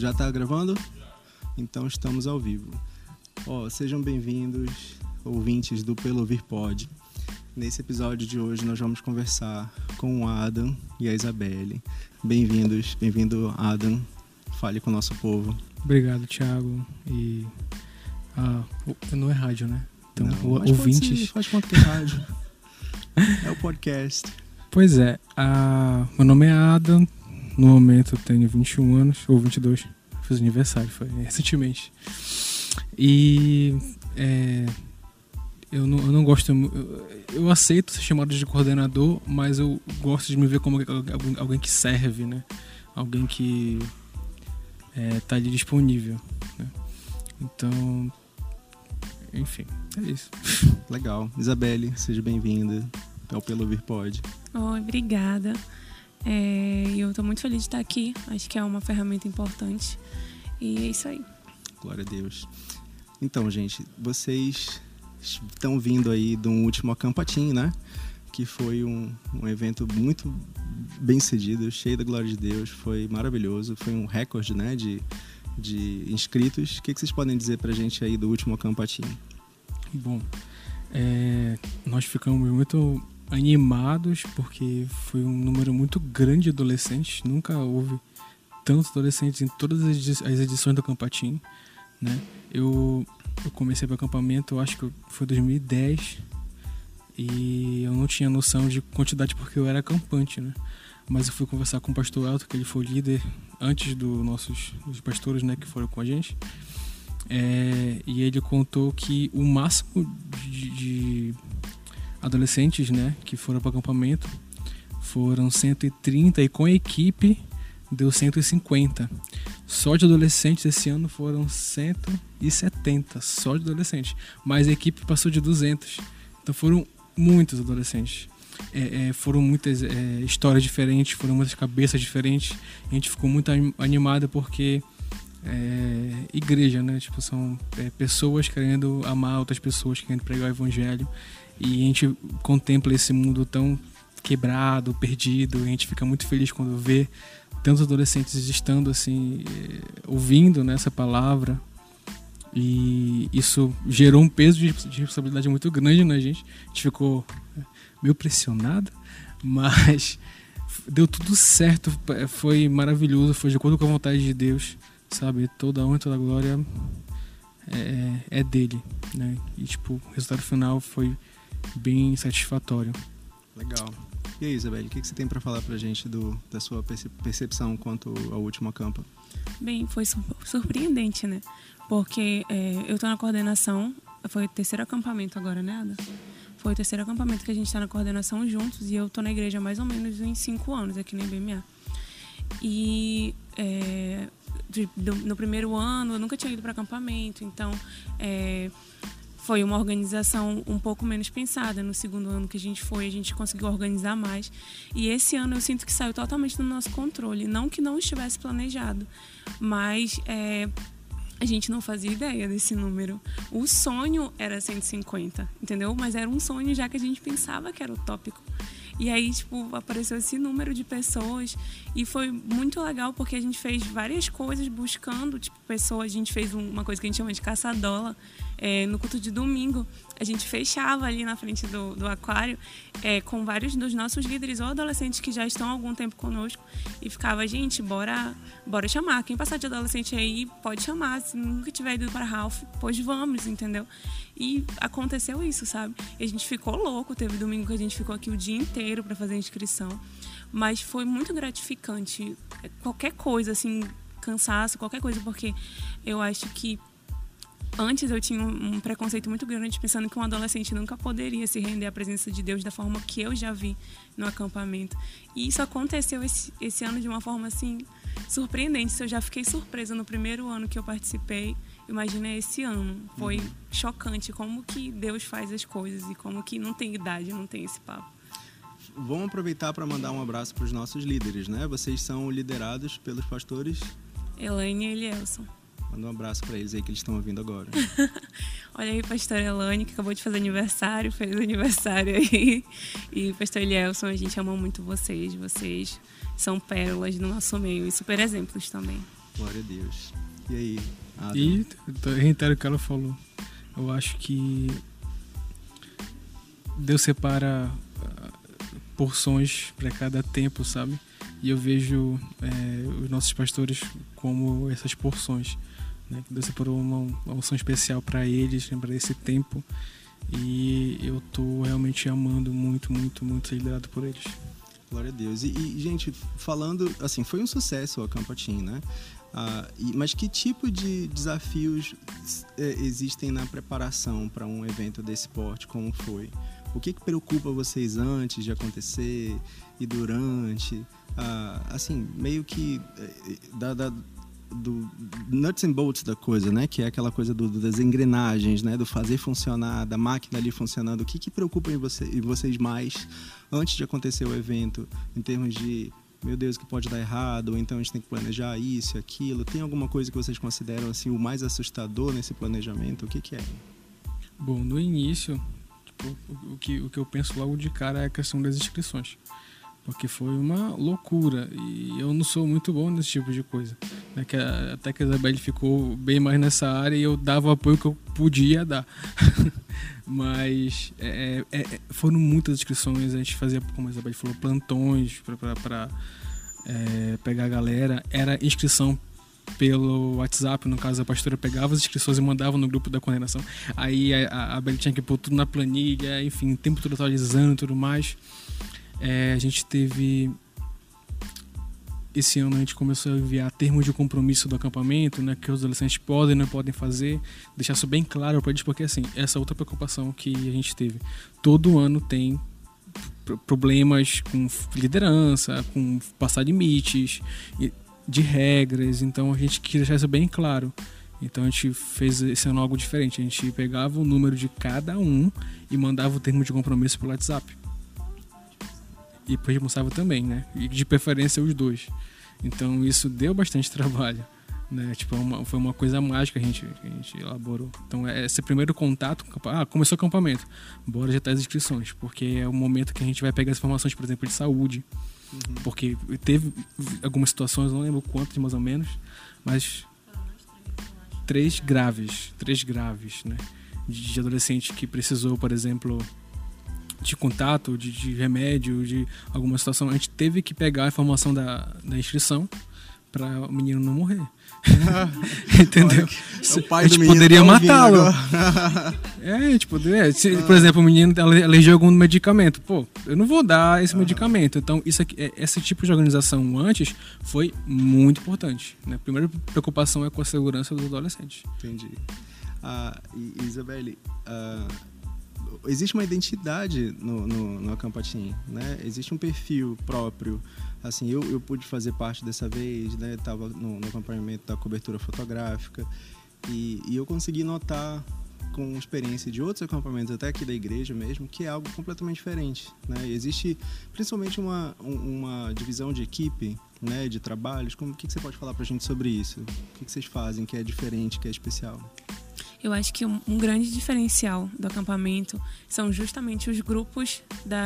Já tá gravando? Então estamos ao vivo. Sejam bem-vindos, ouvintes do Pelo Ouvir Pod. Nesse episódio de hoje nós vamos conversar com o Adam e a Isabelle. Bem-vindos, bem-vindo Adam. Fale com o nosso povo. Obrigado, Thiago. E não é rádio, né? Então, não, ouvintes... Faz conta que é rádio. É o podcast. Pois é. Meu nome é Adam. No momento eu tenho 21 anos, ou 22. Fiz aniversário, foi recentemente. E eu não gosto... Eu aceito ser chamado de coordenador, mas eu gosto de me ver como alguém que serve, né? Alguém que tá ali disponível, né? Então, enfim, é isso. Legal. Isabelle, seja bem-vinda ao Pelo Ouvir Pod. Oi, obrigada. Eu tô muito feliz de estar aqui. Acho que é uma ferramenta importante. E é isso aí. Glória a Deus. Então, gente, vocês estão vindo aí de um último Acampatim, né? Que foi um evento muito bem sucedido, cheio da glória de Deus. Foi maravilhoso. Foi um recorde, né? De inscritos. O que vocês podem dizer pra gente aí do último Acampatim? Bom, nós ficamos muito animados porque foi um número muito grande de adolescentes. Nunca houve tantos adolescentes em todas as edições do Acampatim, né? Eu comecei para o acampamento, eu acho que foi 2010, e eu não tinha noção de quantidade porque eu era acampante, né? Mas eu fui conversar com o pastor Elton, que ele foi líder antes dos pastores, né, que foram com a gente. E ele contou que o máximo de adolescentes, né, que foram para o acampamento foram 130, e com a equipe deu 150. Só de adolescentes esse ano foram 170, só de adolescentes. Mas a equipe passou de 200. Então foram muitos adolescentes. Foram muitas histórias diferentes, foram muitas cabeças diferentes. A gente ficou muito animado porque igreja, né? Tipo, são pessoas querendo amar outras pessoas, querendo pregar o evangelho. E a gente contempla esse mundo tão quebrado, perdido. A gente fica muito feliz quando vê tantos adolescentes estando assim, ouvindo, né, essa palavra. E isso gerou um peso de responsabilidade muito grande na gente. A gente ficou meio pressionado, mas deu tudo certo. Foi maravilhoso, foi de acordo com a vontade de Deus, sabe? Toda a honra, toda a glória é dele, né? E tipo, o resultado final foi bem satisfatório. Legal. E aí, Isabelle, o que você tem para falar pra gente da sua percepção quanto ao último acampa? Bem, foi surpreendente, né? Porque eu tô na coordenação, foi o terceiro acampamento agora, né, Ada? Foi o terceiro acampamento que a gente tá na coordenação juntos, e eu tô na igreja há mais ou menos em 5 anos, aqui na IBMA. E no primeiro ano eu nunca tinha ido para acampamento, então foi uma organização um pouco menos pensada. No segundo ano que a gente foi, a gente conseguiu organizar mais. E esse ano eu sinto que saiu totalmente do nosso controle. Não que não estivesse planejado, mas a gente não fazia ideia desse número. O sonho era 150, entendeu? Mas era um sonho já que a gente pensava que era utópico. E aí, tipo, apareceu esse número de pessoas e foi muito legal porque a gente fez várias coisas buscando, tipo, pessoas. A gente fez uma coisa que a gente chama de caçadola. No culto de domingo, a gente fechava ali na frente do aquário com vários dos nossos líderes ou adolescentes que já estão há algum tempo conosco, e ficava, gente, bora chamar. Quem passar de adolescente aí, pode chamar. Se nunca tiver ido para Ralph, pois vamos, entendeu? E aconteceu isso, sabe? E a gente ficou louco. Teve domingo que a gente ficou aqui o dia inteiro para fazer a inscrição. Mas foi muito gratificante. Qualquer coisa, assim, cansaço, qualquer coisa, porque eu acho que antes eu tinha um preconceito muito grande, pensando que um adolescente nunca poderia se render à presença de Deus da forma que eu já vi no acampamento. E isso aconteceu esse ano de uma forma, assim, surpreendente. Eu já fiquei surpresa no primeiro ano que eu participei. Imagina esse ano. Foi chocante como que Deus faz as coisas e como que não tem idade, não tem esse papo. Vamos aproveitar para mandar um abraço para os nossos líderes, né? Vocês são liderados pelos pastores Elaine e Elielson. Manda um abraço para eles aí que eles estão ouvindo agora. Olha aí, pastor Elaine, que acabou de fazer aniversário, fez aniversário aí. E pastor Elielson, a gente ama muito vocês. Vocês são pérolas do nosso meio e super exemplos também. Glória a Deus. E aí, Adam? E reitero o que ela falou. Eu acho que Deus separa porções para cada tempo, sabe? E eu vejo os nossos pastores como essas porções, né? Deus separou uma unção especial para eles, para esse tempo. E eu tô realmente amando muito, muito, muito ser liderado por eles. Glória a Deus. E gente, falando, assim, foi um sucesso o Acampa Team, né? Mas que tipo de desafios existem na preparação para um evento desse porte, como foi? O que preocupa vocês antes de acontecer e durante? Assim, meio que do nuts and bolts da coisa, né? Que é aquela coisa das engrenagens, né? Do fazer funcionar, da máquina ali funcionando. O que preocupa em vocês mais antes de acontecer o evento? Em termos de, meu Deus, que pode dar errado, ou então a gente tem que planejar isso, aquilo. Tem alguma coisa que vocês consideram assim, o mais assustador nesse planejamento? O que é? Bom, no início, tipo, o que eu penso logo de cara é a questão das inscrições. Porque foi uma loucura e eu não sou muito bom nesse tipo de coisa, né? Até que a Isabelle ficou bem mais nessa área e eu dava o apoio que eu podia dar. Mas foram muitas inscrições, a gente fazia, como a Isabelle falou, plantões para pegar a galera. Era inscrição pelo WhatsApp, no caso a pastora pegava as inscrições e mandava no grupo da coordenação. Aí a Beli tinha que pôr tudo na planilha, enfim, o tempo todo atualizando e tudo mais. A gente teve... Esse ano a gente começou a enviar termos de compromisso do acampamento, né, que os adolescentes podem e não podem fazer, deixar isso bem claro para eles, porque assim, essa outra preocupação que a gente teve. Todo ano tem problemas com liderança, com passar limites, de regras, então a gente queria deixar isso bem claro. Então a gente fez esse ano algo diferente, a gente pegava o número de cada um e mandava o termo de compromisso pelo WhatsApp. E depois mostrava também, né? E de preferência os dois. Então isso deu bastante trabalho, né? Tipo, foi uma coisa mágica que a gente elaborou. Então esse primeiro contato, começou o acampamento, bora já tá as inscrições, porque é o momento que a gente vai pegar as informações, por exemplo, de saúde. Uhum. Porque teve algumas situações, não lembro quantas mais ou menos, mas 3 graves, né? De adolescente que precisou, por exemplo, de contato, de remédio, de alguma situação. A gente teve que pegar a informação da inscrição para o menino não morrer. Entendeu? O pai a do gente menino poderia tá matá-lo. A gente poderia. Se, por exemplo, o menino alergia a algum medicamento. Pô, eu não vou dar esse medicamento. Então, esse tipo de organização antes foi muito importante, né? A primeira preocupação é com a segurança dos adolescentes. Entendi. Isabelle, existe uma identidade no Acampa Team, né? Existe um perfil próprio. Assim, eu pude fazer parte dessa vez, né? Estava no acompanhamento da cobertura fotográfica e eu consegui notar, com experiência de outros acampamentos, até aqui da igreja mesmo, que é algo completamente diferente, né? Existe principalmente uma divisão de equipe, né? De trabalhos. O que você pode falar pra gente sobre isso? O que vocês fazem que é diferente, que é especial? Eu acho que um grande diferencial do acampamento são justamente os grupos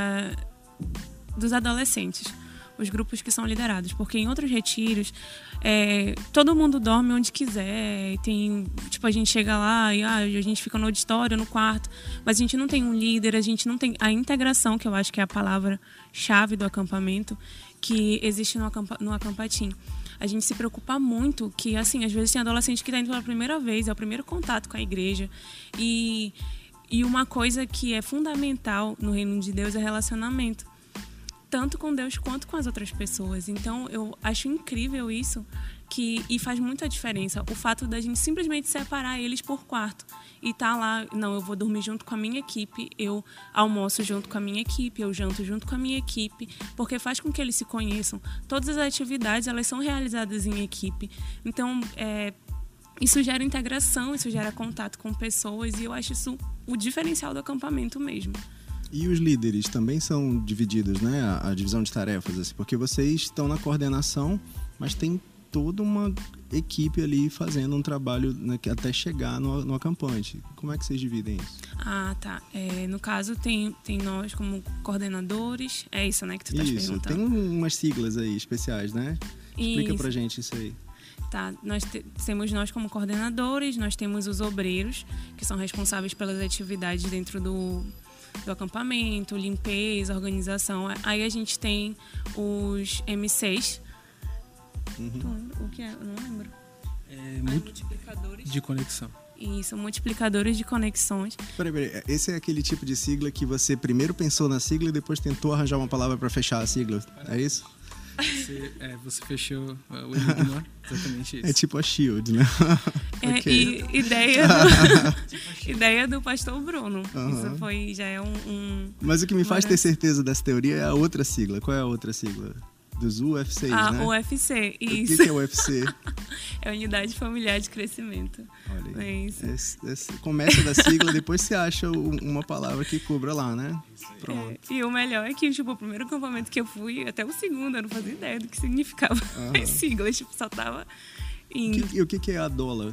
dos adolescentes, os grupos que são liderados, porque em outros retiros todo mundo dorme onde quiser, a gente chega lá e a gente fica no auditório, no quarto, mas a gente não tem um líder, a gente não tem a integração, que eu acho que é a palavra-chave do acampamento, que existe no Acampa Team. A gente se preocupa muito que, assim, às vezes tem adolescente que está indo pela primeira vez, é o primeiro contato com a igreja. E uma coisa que é fundamental no reino de Deus é relacionamento, tanto com Deus quanto com as outras pessoas. Então, eu acho incrível isso, e faz muita diferença o fato da gente simplesmente separar eles por quarto e tá lá, não, eu vou dormir junto com a minha equipe, eu almoço junto com a minha equipe, eu janto junto com a minha equipe, porque faz com que eles se conheçam. Todas as atividades, elas são realizadas em equipe. Então, isso gera integração, isso gera contato com pessoas, e eu acho isso o diferencial do acampamento mesmo. E os líderes também são divididos, né? A divisão de tarefas, assim, porque vocês estão na coordenação, mas tem toda uma equipe ali fazendo um trabalho, né, até chegar no acampante. Como é que vocês dividem isso? Tá. No caso, tem nós como coordenadores. É isso, né, que tu estás perguntando? Tem umas siglas aí especiais, né? Explica pra gente isso aí. Tá, temos nós como coordenadores, nós temos os obreiros, que são responsáveis pelas atividades dentro do acampamento, limpeza, organização. Aí a gente tem os MCs. O que é? Eu não lembro. Multiplicadores de conexão. Isso, multiplicadores de conexões. Peraí, esse é aquele tipo de sigla que você primeiro pensou na sigla e depois tentou arranjar uma palavra para fechar a sigla, é isso? Você fechou o enigma, exatamente isso. É tipo a SHIELD, né? Okay. E ideia do pastor Bruno. Isso já é um... Mas o que me faz ter certeza dessa teoria é a outra sigla. Qual é a outra sigla? Dos UFCs, né? UFC, isso. O que é o UFC? É Unidade Familiar de Crescimento. Olha aí. É isso. Começa da sigla, depois você acha uma palavra que cubra lá, né? Pronto. E o melhor é que, tipo, o primeiro acampamento que eu fui, até o segundo, eu não fazia ideia do que significava as siglas. Tipo, só tava indo. E o que é a DOLA?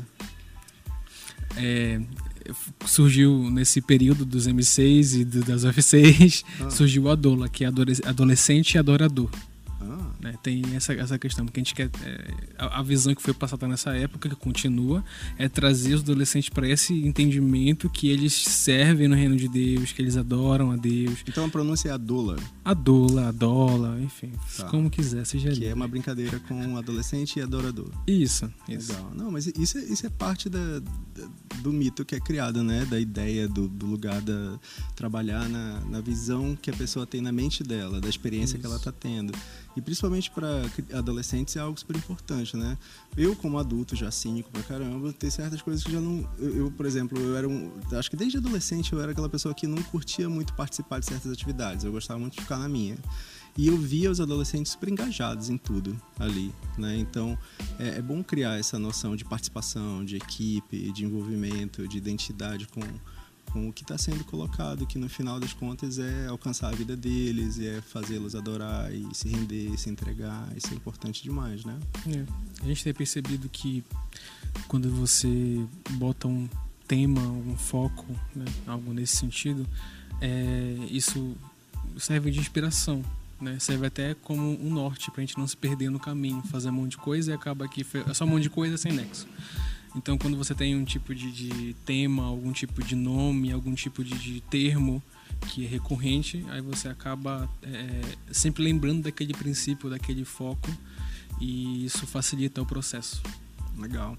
Surgiu nesse período dos M6 e das UFCs, surgiu a DOLA, que é adolescente e adorador. Né? Tem essa questão, porque a gente quer a visão que foi passada nessa época, que continua, é trazer os adolescentes para esse entendimento que eles servem no reino de Deus, que eles adoram a Deus. Então a pronúncia é adola? Adola, enfim, como quiser, seja que é uma brincadeira com adolescente e adorador. Isso. Legal. Não, mas isso é parte do mito que é criado, né? Da ideia do lugar trabalhar na visão que a pessoa tem na mente dela, da experiência que ela está tendo. E principalmente para adolescentes é algo super importante, né? Eu, como adulto, já cínico pra caramba, tem certas coisas que já não... Eu, por exemplo, acho que desde adolescente eu era aquela pessoa que não curtia muito participar de certas atividades. Eu gostava muito de ficar na minha. E eu via os adolescentes super engajados em tudo ali, né? Então, é bom criar essa noção de participação, de equipe, de envolvimento, de identidade com o que está sendo colocado, que no final das contas é alcançar a vida deles, é fazê-los adorar e se render, se entregar. Isso é importante demais, né? A gente tem percebido que quando você bota um tema, um foco, né, algo nesse sentido, isso serve de inspiração, né? Serve até como um norte para a gente não se perder no caminho, fazer um monte de coisa e acaba que é só um monte de coisa sem nexo. Então, quando você tem um tipo de tema, algum tipo de nome, algum tipo de termo que é recorrente, aí você acaba sempre lembrando daquele princípio, daquele foco, e isso facilita o processo. Legal.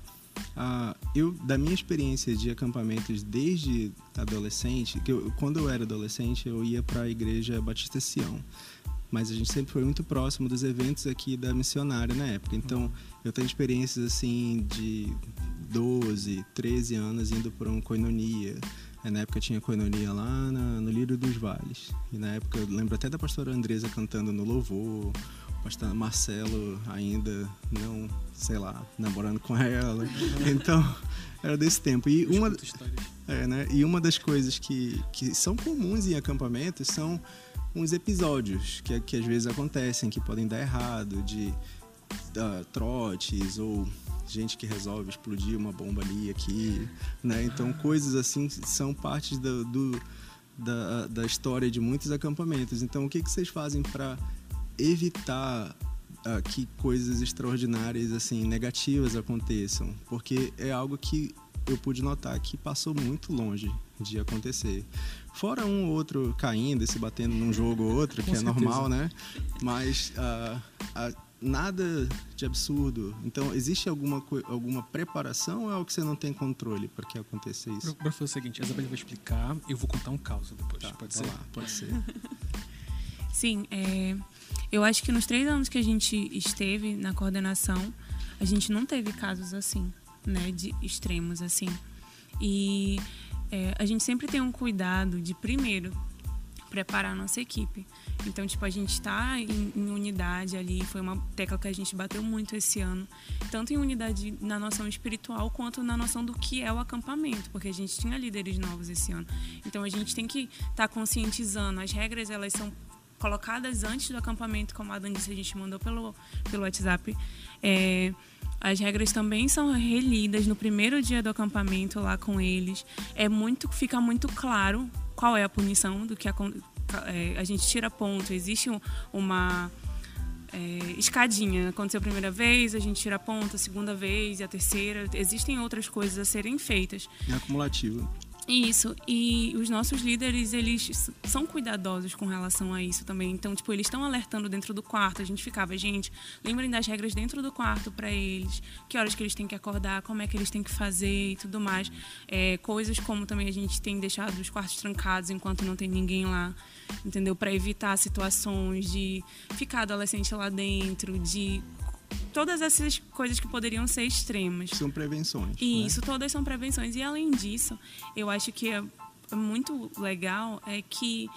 Da minha experiência de acampamentos desde adolescente, quando eu era adolescente, eu ia para a Igreja Batista Sião. Mas a gente sempre foi muito próximo dos eventos aqui da missionária na época. Então, eu tenho experiências assim de 12, 13 anos indo para um koinonia. Na época tinha koinonia lá no Lírio dos Vales. E na época eu lembro até da pastora Andresa cantando no louvor. O pastor Marcelo ainda não, sei lá, namorando com ela. Então, era desse tempo. E uma das coisas que são comuns em acampamentos são uns episódios que às vezes acontecem, que podem dar errado, de trotes ou gente que resolve explodir uma bomba ali aqui, né? Então coisas assim são partes da história de muitos acampamentos. Então o que vocês fazem para evitar que coisas extraordinárias, assim, negativas aconteçam? Porque é algo que eu pude notar que passou muito longe de acontecer. Fora um ou outro caindo e se batendo num jogo ou outro, que é normal, né? Mas nada de absurdo. Então, existe alguma preparação ou é algo que você não tem controle para que aconteça isso? Para fazer o seguinte, a Isabela vai explicar, eu vou contar um caso depois. Tá, pode ser? Pode ser. Sim, eu acho que nos 3 anos que a gente esteve na coordenação, a gente não teve casos assim, né, de extremos assim. E a gente sempre tem um cuidado de, primeiro, preparar a nossa equipe. Então, tipo, a gente está em unidade ali, foi uma tecla que a gente bateu muito esse ano, tanto em unidade na noção espiritual, quanto na noção do que é o acampamento, porque a gente tinha líderes novos esse ano. Então, a gente tem que estar conscientizando. As regras, elas são colocadas antes do acampamento, como a Dani disse, a gente mandou pelo WhatsApp. As regras também são relidas no primeiro dia do acampamento lá com eles. Fica muito claro qual é a punição do que a gente tira ponto. Existe escadinha. Aconteceu a primeira vez, a gente tira a ponta, a segunda vez e a terceira. Existem outras coisas a serem feitas. É acumulativo. Isso, e os nossos líderes, eles são cuidadosos com relação a isso também. Então, tipo, eles estão alertando dentro do quarto. A gente ficava, gente, lembrem das regras dentro do quarto para eles, que horas que eles têm que acordar, como é que eles têm que fazer e tudo mais. Coisas como também a gente tem deixado os quartos trancados enquanto não tem ninguém lá, entendeu? Para evitar situações de ficar adolescente lá dentro, de todas essas coisas que poderiam ser extremas. São prevenções. Isso, né? Todas são prevenções. E além disso, eu acho que é muito legal que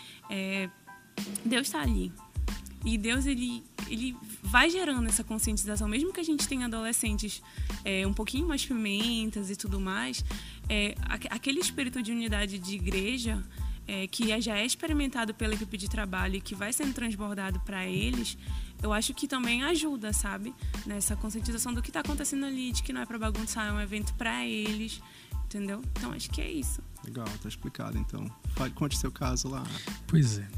Deus está ali. E Deus, ele vai gerando essa conscientização. Mesmo que a gente tenha adolescentes um pouquinho mais pimentas e tudo mais, aquele espírito de unidade de igreja que já é experimentado pela equipe de trabalho e que vai sendo transbordado para eles, eu acho que também ajuda, sabe? Nessa conscientização do que está acontecendo ali, de que não é para bagunçar, é um evento para eles, entendeu? Então, acho que é isso. Legal, tá explicado, então. Conte seu caso lá. Pois é.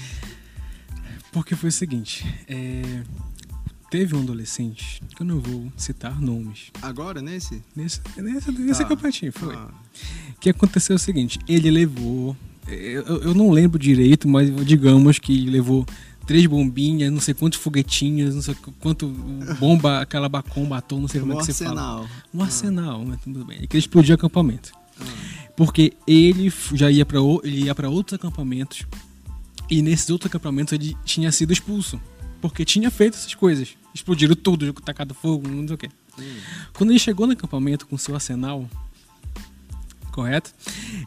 Porque foi o seguinte, teve um adolescente, que eu não vou citar nomes. Agora, nesse campeonatinho, foi. O que aconteceu é o seguinte, ele levou, eu não lembro direito, mas digamos que levou 3 bombinhas, não sei quantos foguetinhos, não sei quanto bomba, aquela batom, não sei como é que se fala. Um arsenal, mas tudo bem. Ele queria explodir o acampamento. Porque ele já ia para outros acampamentos, e nesses outros acampamentos ele tinha sido expulso. Porque tinha feito essas coisas. Explodiram tudo, tacado fogo, não sei o quê. Quando ele chegou no acampamento com seu arsenal, correto?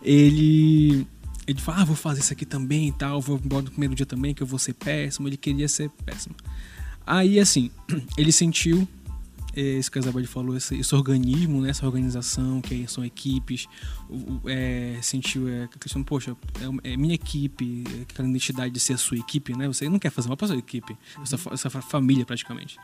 Ele fala, vou fazer isso aqui também e tal, vou embora no primeiro dia também, que eu vou ser péssimo. Ele queria ser péssimo. Aí, assim, ele sentiu, isso que a Isabel falou, esse organismo, né, essa organização, que são equipes, sentiu a questão, poxa, é minha equipe, aquela identidade de ser a sua equipe, né? Você não quer fazer uma pessoa equipe, essa família praticamente.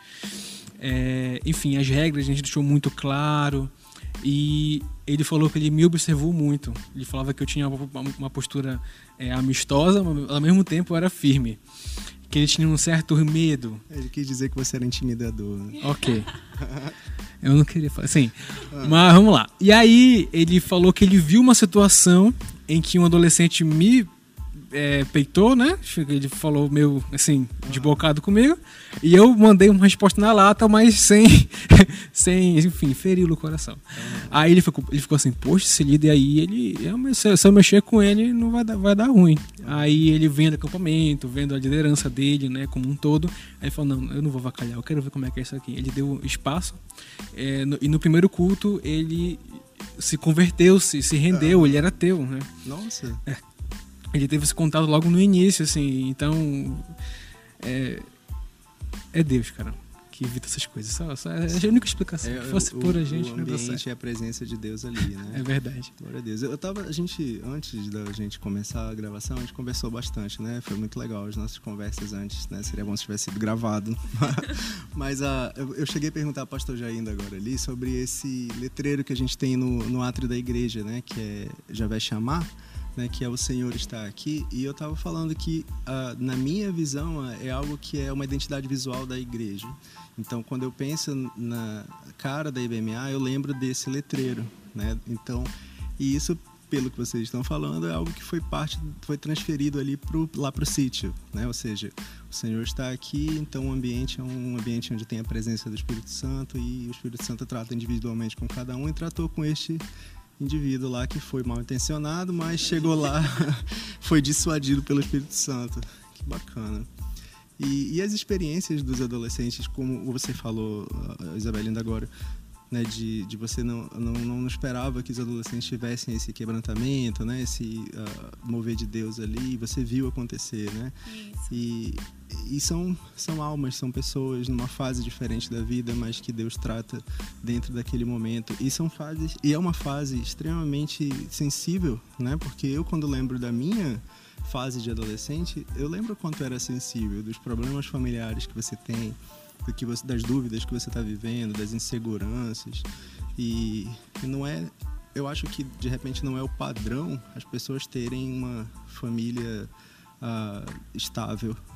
Enfim, as regras a gente deixou muito claro. E ele falou que ele me observou muito. Ele falava que eu tinha uma postura amistosa, mas ao mesmo tempo eu era firme. Que ele tinha um certo medo. Ele quis dizer que você era intimidador. Né? Ok. Eu não queria falar assim. Mas vamos lá. E aí ele falou que ele viu uma situação em que um adolescente me peitou, né? Ele falou meio assim, desbocado comigo. E eu mandei uma resposta na lata, mas sem enfim, feri-lo o coração. Aí ele ficou assim, poxa, esse líder aí, se eu mexer com ele, não vai dar ruim. Aí ele vendo o acampamento, vendo a liderança dele, né, como um todo. Aí ele falou, não, eu não vou avacalhar, eu quero ver como é que é isso aqui. Ele deu espaço. E no primeiro culto, ele se converteu, se rendeu, ele era ateu, né? Nossa! Ele teve esse contato logo no início, assim, então é Deus, cara, que evita essas coisas. Só é a única explicação. Se fosse por a gente, o ambiente é a presença de Deus ali, né? É verdade. Glória a Deus. Antes da gente começar a gravação, a gente conversou bastante, né? Foi muito legal as nossas conversas antes, né? Seria bom se tivesse sido gravado. Mas eu cheguei a perguntar ao pastor Jair ainda agora ali sobre esse letreiro que a gente tem no átrio da igreja, né? Que é Javé Chamar. Né, que é o Senhor está aqui, e eu estava falando que na minha visão é algo que é uma identidade visual da igreja. Então, quando eu penso na cara da IBMA, eu lembro desse letreiro, né? Então, e isso, pelo que vocês estão falando, é algo que foi transferido ali lá para o sítio, né? Ou seja, o Senhor está aqui, então o ambiente é um ambiente onde tem a presença do Espírito Santo, e o Espírito Santo trata individualmente com cada um, e tratou com este indivíduo lá que foi mal intencionado, mas chegou lá, foi dissuadido pelo Espírito Santo. Que bacana. E as experiências dos adolescentes, como você falou, Isabel, ainda agora, né, de você não esperava que os adolescentes tivessem esse quebrantamento, né, esse mover de Deus ali, você viu acontecer, né? Isso. E são almas, são pessoas numa fase diferente da vida, mas que Deus trata dentro daquele momento. E é uma fase extremamente sensível, né? Porque eu, quando lembro da minha fase de adolescente, eu lembro quanto era sensível, dos problemas familiares que você tem, das dúvidas que você está vivendo, das inseguranças. E não é... Eu acho que, de repente, não é o padrão as pessoas terem uma família estável,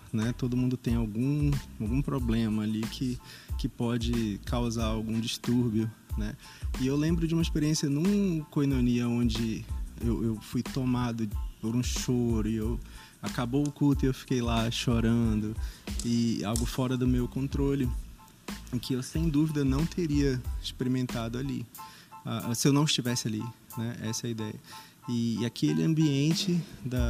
né? Todo mundo tem algum problema ali que pode causar algum distúrbio, né? E eu lembro de uma experiência num Koinonia onde eu fui tomado por um choro e acabou o culto e eu fiquei lá chorando, e algo fora do meu controle, em que eu sem dúvida não teria experimentado ali, se eu não estivesse ali, né? Essa é a ideia. E aquele ambiente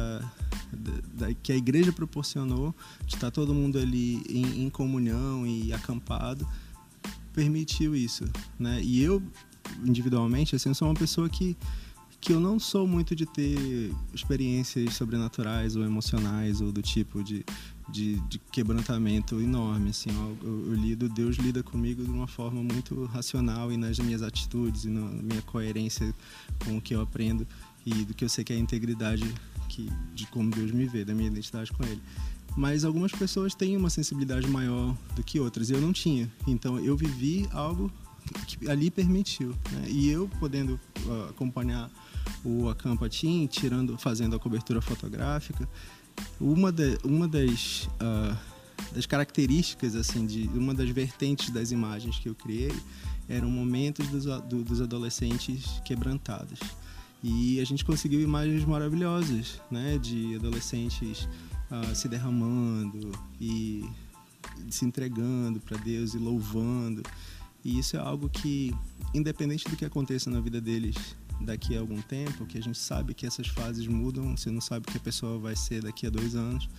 que a igreja proporcionou, de estar todo mundo ali em comunhão e acampado, permitiu isso, né? E eu, individualmente, assim, eu sou uma pessoa que eu não sou muito de ter experiências sobrenaturais ou emocionais ou do tipo de quebrantamento enorme, assim. Deus lida comigo de uma forma muito racional e nas minhas atitudes e na minha coerência com o que eu aprendo e do que eu sei que é a integridade de como Deus me vê, da minha identidade com Ele. Mas algumas pessoas têm uma sensibilidade maior do que outras, e eu não tinha. Então eu vivi algo que ali permitiu, né? E eu podendo acompanhar o Acampa Team, fazendo a cobertura fotográfica, uma das características, assim, uma das vertentes das imagens que eu criei eram momentos dos adolescentes quebrantados. E a gente conseguiu imagens maravilhosas, né, de adolescentes se derramando e se entregando para Deus e louvando. E isso é algo que, independente do que aconteça na vida deles daqui a algum tempo, que a gente sabe que essas fases mudam, você não sabe o que a pessoa vai ser daqui a 2 anos,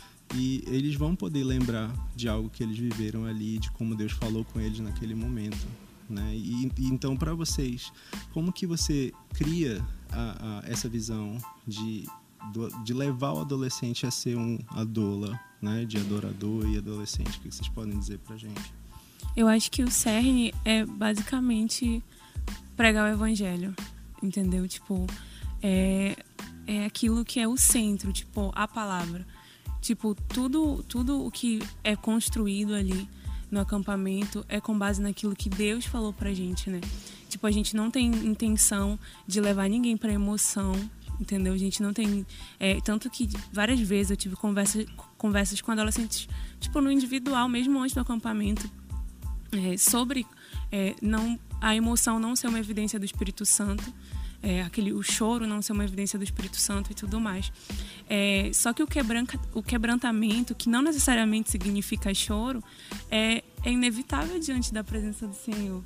e eles vão poder lembrar de algo que eles viveram ali, de como Deus falou com eles naquele momento, né? E então, para vocês, como que você cria essa visão de levar o adolescente a ser um adola, né? De adorador e adolescente? O que vocês podem dizer pra gente? Eu acho que o cerne é basicamente pregar o evangelho, entendeu? Tipo, é aquilo que é o centro, tipo, a palavra. Tipo, tudo o que é construído ali no acampamento é com base naquilo que Deus falou pra gente, né? Tipo, a gente não tem intenção de levar ninguém pra emoção, entendeu? A gente não tem... tanto que várias vezes eu tive conversas com adolescentes, tipo, no individual, mesmo antes do acampamento, sobre a emoção não ser uma evidência do Espírito Santo, o choro não ser uma evidência do Espírito Santo e tudo mais. Só que o quebrantamento, que não necessariamente significa choro, é inevitável diante da presença do Senhor.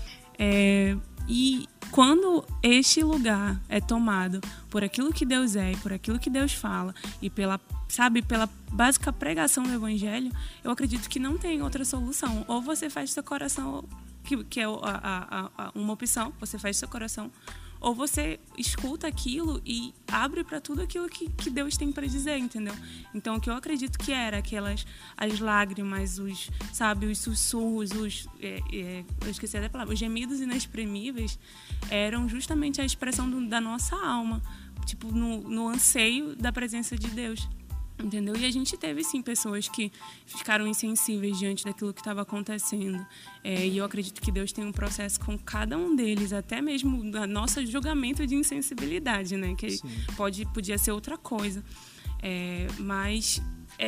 E quando este lugar é tomado por aquilo que Deus é, por aquilo que Deus fala e pela básica pregação do Evangelho, eu acredito que não tem outra solução. Ou você faz seu coração, que é uma opção, você faz seu coração, ou você escuta aquilo e abre para tudo aquilo que Deus tem para dizer, entendeu? Então, o que eu acredito que era as lágrimas, os sussurros, eu esqueci até a palavra, os gemidos inexprimíveis, eram justamente a expressão da nossa alma, tipo, no anseio da presença de Deus. Entendeu? E a gente teve, sim, pessoas que ficaram insensíveis diante daquilo que estava acontecendo. E eu acredito que Deus tem um processo com cada um deles, até mesmo no nosso julgamento de insensibilidade, né? Que podia ser outra coisa. Mas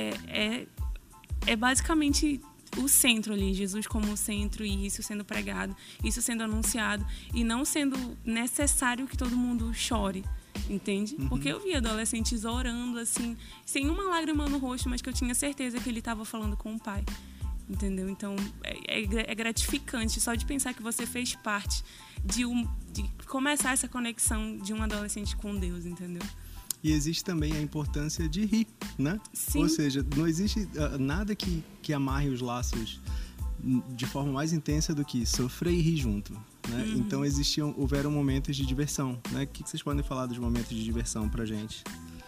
é basicamente o centro ali, Jesus como o centro, e isso sendo pregado, isso sendo anunciado, e não sendo necessário que todo mundo chore. Entende? Uhum. Porque eu vi adolescentes orando assim, sem uma lágrima no rosto, mas que eu tinha certeza que ele estava falando com o pai. Entendeu? Então é gratificante só de pensar que você fez parte de começar essa conexão de um adolescente com Deus, entendeu? E existe também a importância de rir, né? Sim. Ou seja, não existe nada que amarre os laços de forma mais intensa do que sofrer e rir junto, né? Uhum. Então houveram momentos de diversão, né? O que vocês podem falar dos momentos de diversão pra gente?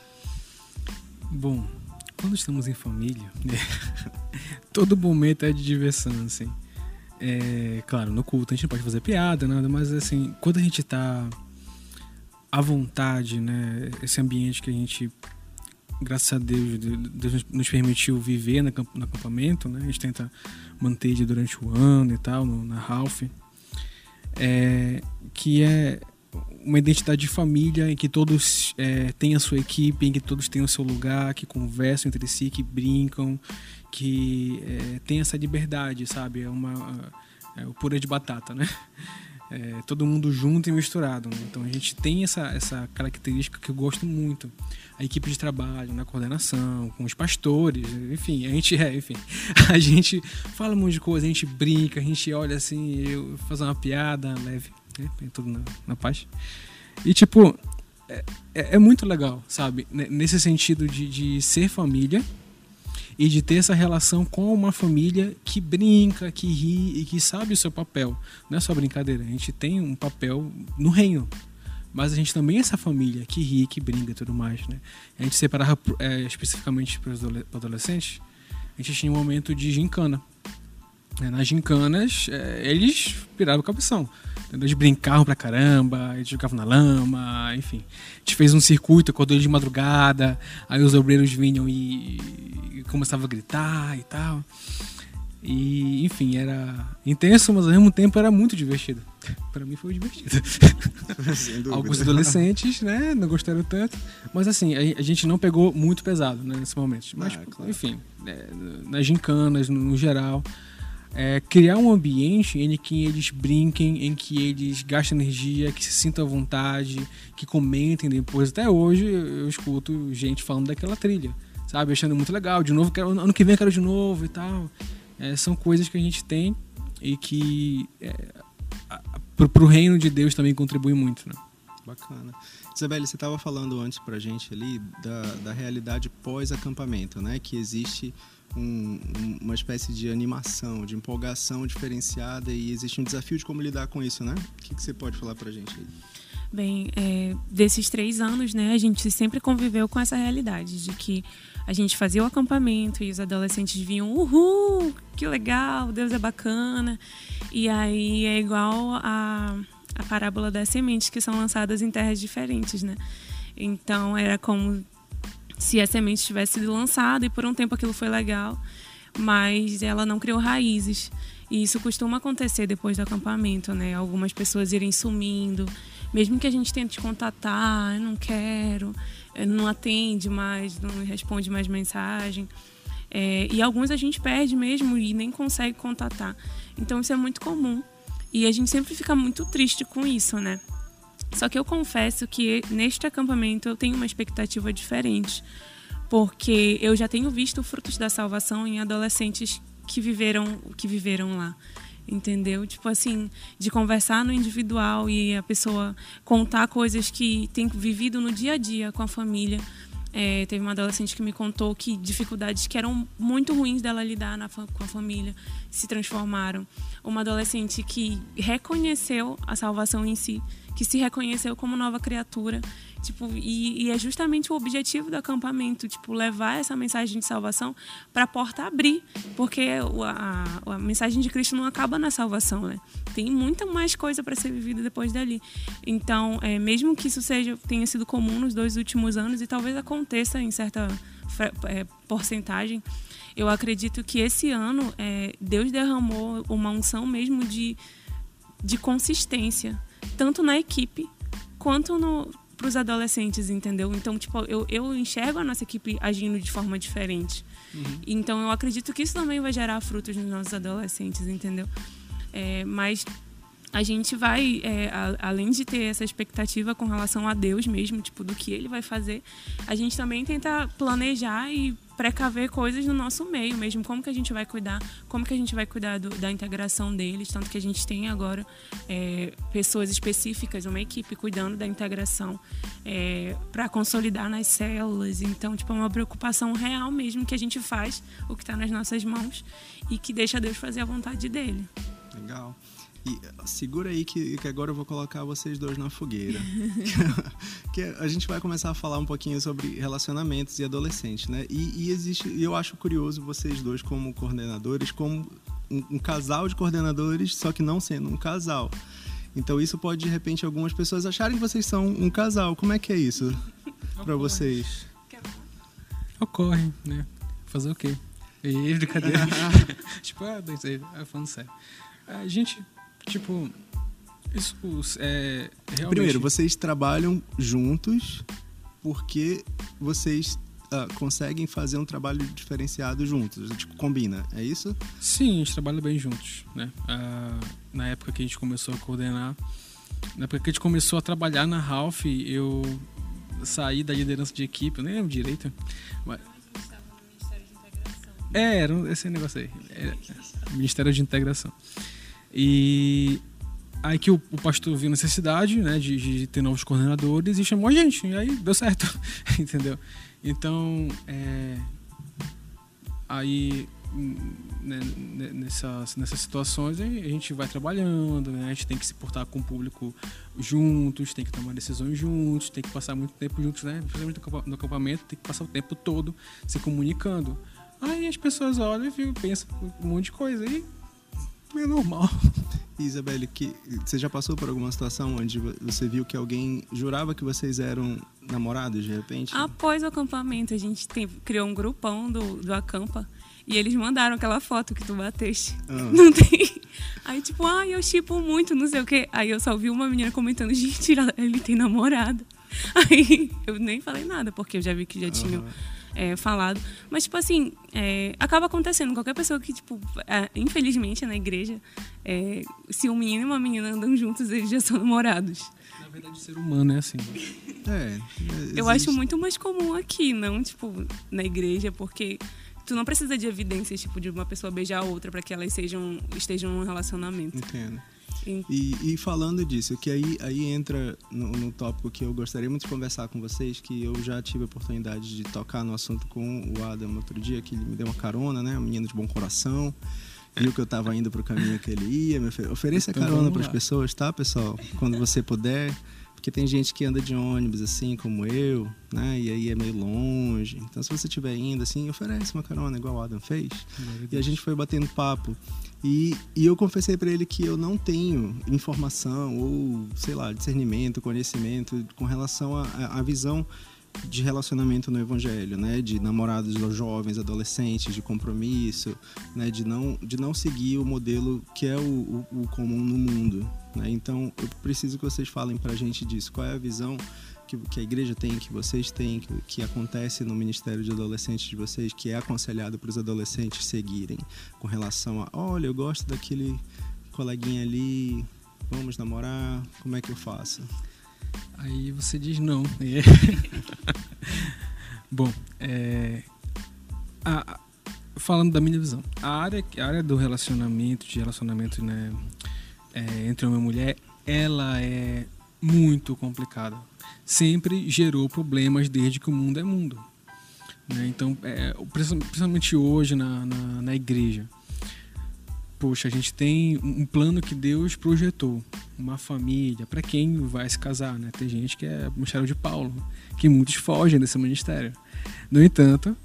Bom, quando estamos em família, todo momento é de diversão, assim. Claro, no culto a gente não pode fazer piada, nada, mas assim, quando a gente tá à vontade, né? Esse ambiente que a gente, graças a Deus nos permitiu viver no acampamento, né? A gente tenta manter durante o ano e tal, na Ralph. Que é uma identidade de família em que todos têm a sua equipe, em que todos têm o seu lugar, que conversam entre si, que brincam, que tem essa liberdade, sabe? É o purê de batata, né? Todo mundo junto e misturado, né? Então a gente tem essa característica que eu gosto muito. A equipe de trabalho, na coordenação, com os pastores, enfim, a gente fala um monte de coisa, a gente brinca, a gente olha assim, eu fazer uma piada leve, né? Tudo na paz. E tipo, é muito legal, sabe? Nesse sentido de ser família e de ter essa relação com uma família que brinca, que ri e que sabe o seu papel. Não é só brincadeira, a gente tem um papel no reino, mas a gente também é essa família que ri, que brinca e tudo mais, né? A gente separava especificamente para os adolescentes, a gente tinha um momento de gincana. Nas gincanas, eles piravam o cabeção. Eles brincavam pra caramba, eles jogavam na lama, enfim. A gente fez um circuito, acordou de madrugada, aí os obreiros vinham e começavam a gritar e tal. E, enfim, era intenso, mas ao mesmo tempo era muito divertido. Pra mim foi divertido. Alguns adolescentes, né, não gostaram tanto. Mas assim, a gente não pegou muito pesado, né, nesse momento. Mas, claro. Enfim, nas gincanas, no geral... criar um ambiente em que eles brinquem, em que eles gastem energia, que se sintam à vontade, que comentem depois. Até hoje eu escuto gente falando daquela trilha, sabe? Achando muito legal. De novo, ano que vem eu quero de novo e tal. São coisas que a gente tem e que pro reino de Deus também contribui muito, né? Bacana. Isabelle, você estava falando antes pra gente ali da realidade pós-acampamento, né? Que existe uma espécie de animação, de empolgação diferenciada e existe um desafio de como lidar com isso, né? O que você pode falar pra gente aí? Bem, desses 3 anos, né, a gente sempre conviveu com essa realidade de que a gente fazia o acampamento e os adolescentes vinham, uhul, que legal, Deus é bacana. E aí é igual a parábola das sementes que são lançadas em terras diferentes, né? Então era como se a semente tivesse sido lançada e por um tempo aquilo foi legal, mas ela não criou raízes. E isso costuma acontecer depois do acampamento, né? Algumas pessoas irem sumindo, mesmo que a gente tente contatar, eu não quero, não atende mais, não responde mais mensagem. E alguns a gente perde mesmo e nem consegue contatar. Então isso é muito comum. E a gente sempre fica muito triste com isso, né? Só que eu confesso que neste acampamento eu tenho uma expectativa diferente, porque eu já tenho visto frutos da salvação em adolescentes que viveram lá, entendeu? Tipo assim, de conversar no individual e a pessoa contar coisas que tem vivido no dia a dia com a família. Teve uma adolescente que me contou que dificuldades que eram muito ruins dela lidar com a família se transformaram. Uma adolescente que reconheceu a salvação em si, que se reconheceu como nova criatura, tipo, e é justamente o objetivo do acampamento, tipo, levar essa mensagem de salvação para a porta abrir, porque a mensagem de Cristo não acaba na salvação, né? Tem muita mais coisa para ser vivida depois dali. Então, mesmo que isso tenha sido comum nos 2 últimos anos e talvez aconteça em certa porcentagem, eu acredito que esse ano Deus derramou uma unção mesmo de consistência, tanto na equipe quanto para os adolescentes, entendeu? Então, tipo, eu enxergo a nossa equipe agindo de forma diferente. Uhum. Então, eu acredito que isso também vai gerar frutos nos nossos adolescentes, entendeu? Mas a gente vai, além de ter essa expectativa com relação a Deus mesmo, tipo, do que Ele vai fazer, a gente também tenta planejar e precaver coisas no nosso meio mesmo, como que a gente vai cuidar, como que a gente vai cuidar da integração deles, tanto que a gente tem agora pessoas específicas, uma equipe cuidando da integração para consolidar nas células. Então, tipo, é uma preocupação real mesmo que a gente faz o que está nas nossas mãos e que deixa Deus fazer a vontade dele. Legal. E segura aí que agora eu vou colocar vocês dois na fogueira. Que a gente vai começar a falar um pouquinho sobre relacionamentos e adolescentes, né? E eu acho curioso vocês dois como coordenadores, como um casal de coordenadores, só que não sendo um casal. Então isso pode, de repente, algumas pessoas acharem que vocês são um casal. Como é que é isso para vocês? Ocorre, né? Fazer o quê? Brincadeira. Tipo, falando sério. A gente... Tipo, Isso é realmente... Primeiro, vocês trabalham juntos porque vocês conseguem fazer um trabalho diferenciado juntos, tipo, combina, é isso? Sim, a gente trabalha bem juntos, né? Na época que a gente começou a coordenar, na época que a gente começou a trabalhar na Ralph, eu saí da liderança de equipe, eu nem lembro direito. Mas... era esse negócio aí, Ministério de Integração. E aí que o pastor viu necessidade, né, de ter novos coordenadores e chamou a gente, e aí deu certo, entendeu? Então, aí né, nessas situações a gente vai trabalhando, né, a gente tem que se portar com o público juntos, tem que tomar decisões juntos, tem que passar muito tempo juntos, né, principalmente no acampamento, tem que passar o tempo todo se comunicando. Aí as pessoas olham e pensam um monte de coisa e é normal. Isabelle, você já passou por alguma situação onde você viu que alguém jurava que vocês eram namorados de repente? Após o acampamento, a gente criou um grupão do Acampa e eles mandaram aquela foto que tu bateste. Não tem? Aí tipo, eu shippo muito, não sei o quê. Aí eu só vi uma menina comentando, gente, ele tem namorada. Aí eu nem falei nada, porque eu já vi que já tinham falado. Mas, tipo assim, acaba acontecendo. Qualquer pessoa que, tipo, infelizmente, na igreja, se um menino e uma menina andam juntos, eles já são namorados. Na verdade, o ser humano é assim. Eu acho muito mais comum aqui, não, tipo, na igreja, porque tu não precisa de evidências, tipo, de uma pessoa beijar a outra para que elas estejam num relacionamento. Entendo. E falando disso, que aí entra no tópico que eu gostaria muito de conversar com vocês, que eu já tive a oportunidade de tocar no assunto com o Adam outro dia, que ele me deu uma carona, né? Um menino de bom coração, viu que eu tava indo pro caminho que ele ia, ofereça a carona para as pessoas, tá, pessoal? Quando você puder, porque tem gente que anda de ônibus, assim, como eu, né? E aí é meio longe. Então, se você estiver indo, assim, oferece uma carona, igual o Adam fez. E a gente foi batendo papo. E eu confessei para ele que eu não tenho informação ou, sei lá, discernimento, conhecimento com relação à visão de relacionamento no evangelho, né? De namorados jovens, adolescentes, de compromisso, né? De não seguir o modelo que é o comum no mundo, né? Então, eu preciso que vocês falem pra gente disso. Qual é a visão que a igreja tem, que vocês têm, que acontece no ministério de adolescentes de vocês, que é aconselhado para os adolescentes seguirem com relação a, olha, eu gosto daquele coleguinha ali, vamos namorar, como é que eu faço? Aí você diz não. Bom, falando da minha visão, a área do relacionamento, né, entre homem e mulher, ela é muito complicada. Sempre gerou problemas desde que o mundo é mundo, né? Então, principalmente hoje na igreja, poxa, a gente tem um plano que Deus projetou, uma família, para quem vai se casar, né? Tem gente que é o ministério de Paulo, que muitos fogem desse ministério. No entanto,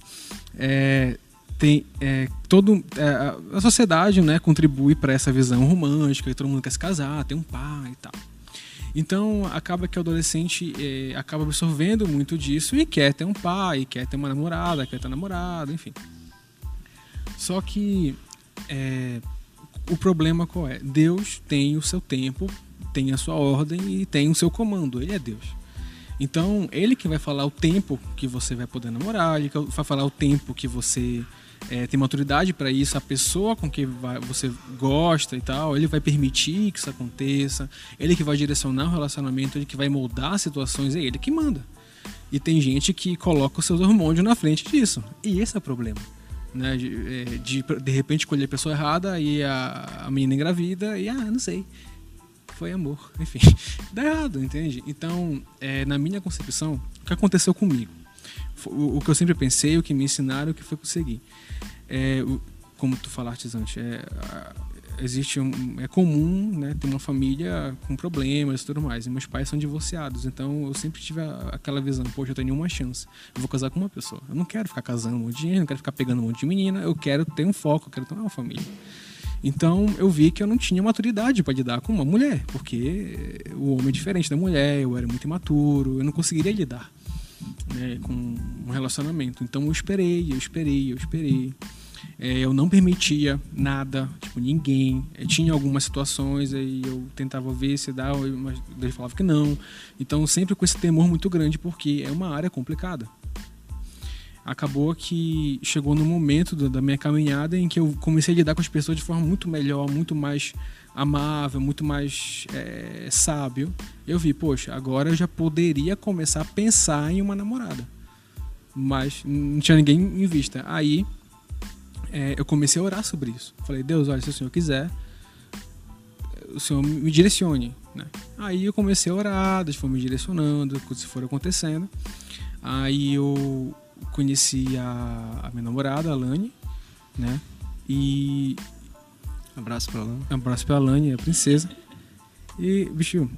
a sociedade, né, contribui para essa visão romântica, que todo mundo quer se casar, tem um pai e tal. Então, acaba que o adolescente acaba absorvendo muito disso e quer ter um pai, quer ter uma namorada, quer ter namorado, enfim. Só que o problema qual é? Deus tem o seu tempo, tem a sua ordem e tem o seu comando. Ele é Deus. Então, ele que vai falar o tempo que você vai poder namorar, ele que vai falar o tempo que você tem maturidade para isso, a pessoa com quem você gosta e tal, ele vai permitir que isso aconteça, ele que vai direcionar o relacionamento, ele que vai moldar situações, é ele que manda. E tem gente que coloca os seus hormônios na frente disso, e esse é o problema, né? De repente escolher a pessoa errada e a menina engravida e não sei, foi amor, enfim, dá errado, entende? Então, na minha concepção, o que aconteceu comigo? O que eu sempre pensei, o que me ensinaram, o que foi que eu segui. Como tu falaste antes, é comum, né, ter uma família com problemas e tudo mais. E meus pais são divorciados, então eu sempre tive aquela visão, poxa, eu tenho uma chance. Eu vou casar com uma pessoa. Eu não quero ficar casando um monte de gente, não quero ficar pegando um monte de menina, eu quero ter um foco, eu quero ter uma família. Então eu vi que eu não tinha maturidade para lidar com uma mulher, porque o homem é diferente da mulher, eu era muito imaturo, eu não conseguiria lidar, né, com um relacionamento. Então eu esperei. Eu não permitia nada, tipo, ninguém. Tinha algumas situações, aí eu tentava ver se dava, mas Deus falava que não. Então, sempre com esse temor muito grande, porque é uma área complicada. Acabou que chegou no momento da minha caminhada em que eu comecei a lidar com as pessoas de forma muito melhor, muito mais amável, muito mais sábio. Eu vi, poxa, agora eu já poderia começar a pensar em uma namorada. Mas não tinha ninguém em vista. Aí eu comecei a orar sobre isso. Falei, Deus, olha, se o Senhor quiser, o Senhor me direcione, né? Aí eu comecei a orar, Deus foi me direcionando, coisas foram acontecendo. Aí eu conheci a minha namorada, a Alane, né? E... Abraço pra Alane. Abraço pra Alane, a princesa. E, bicho...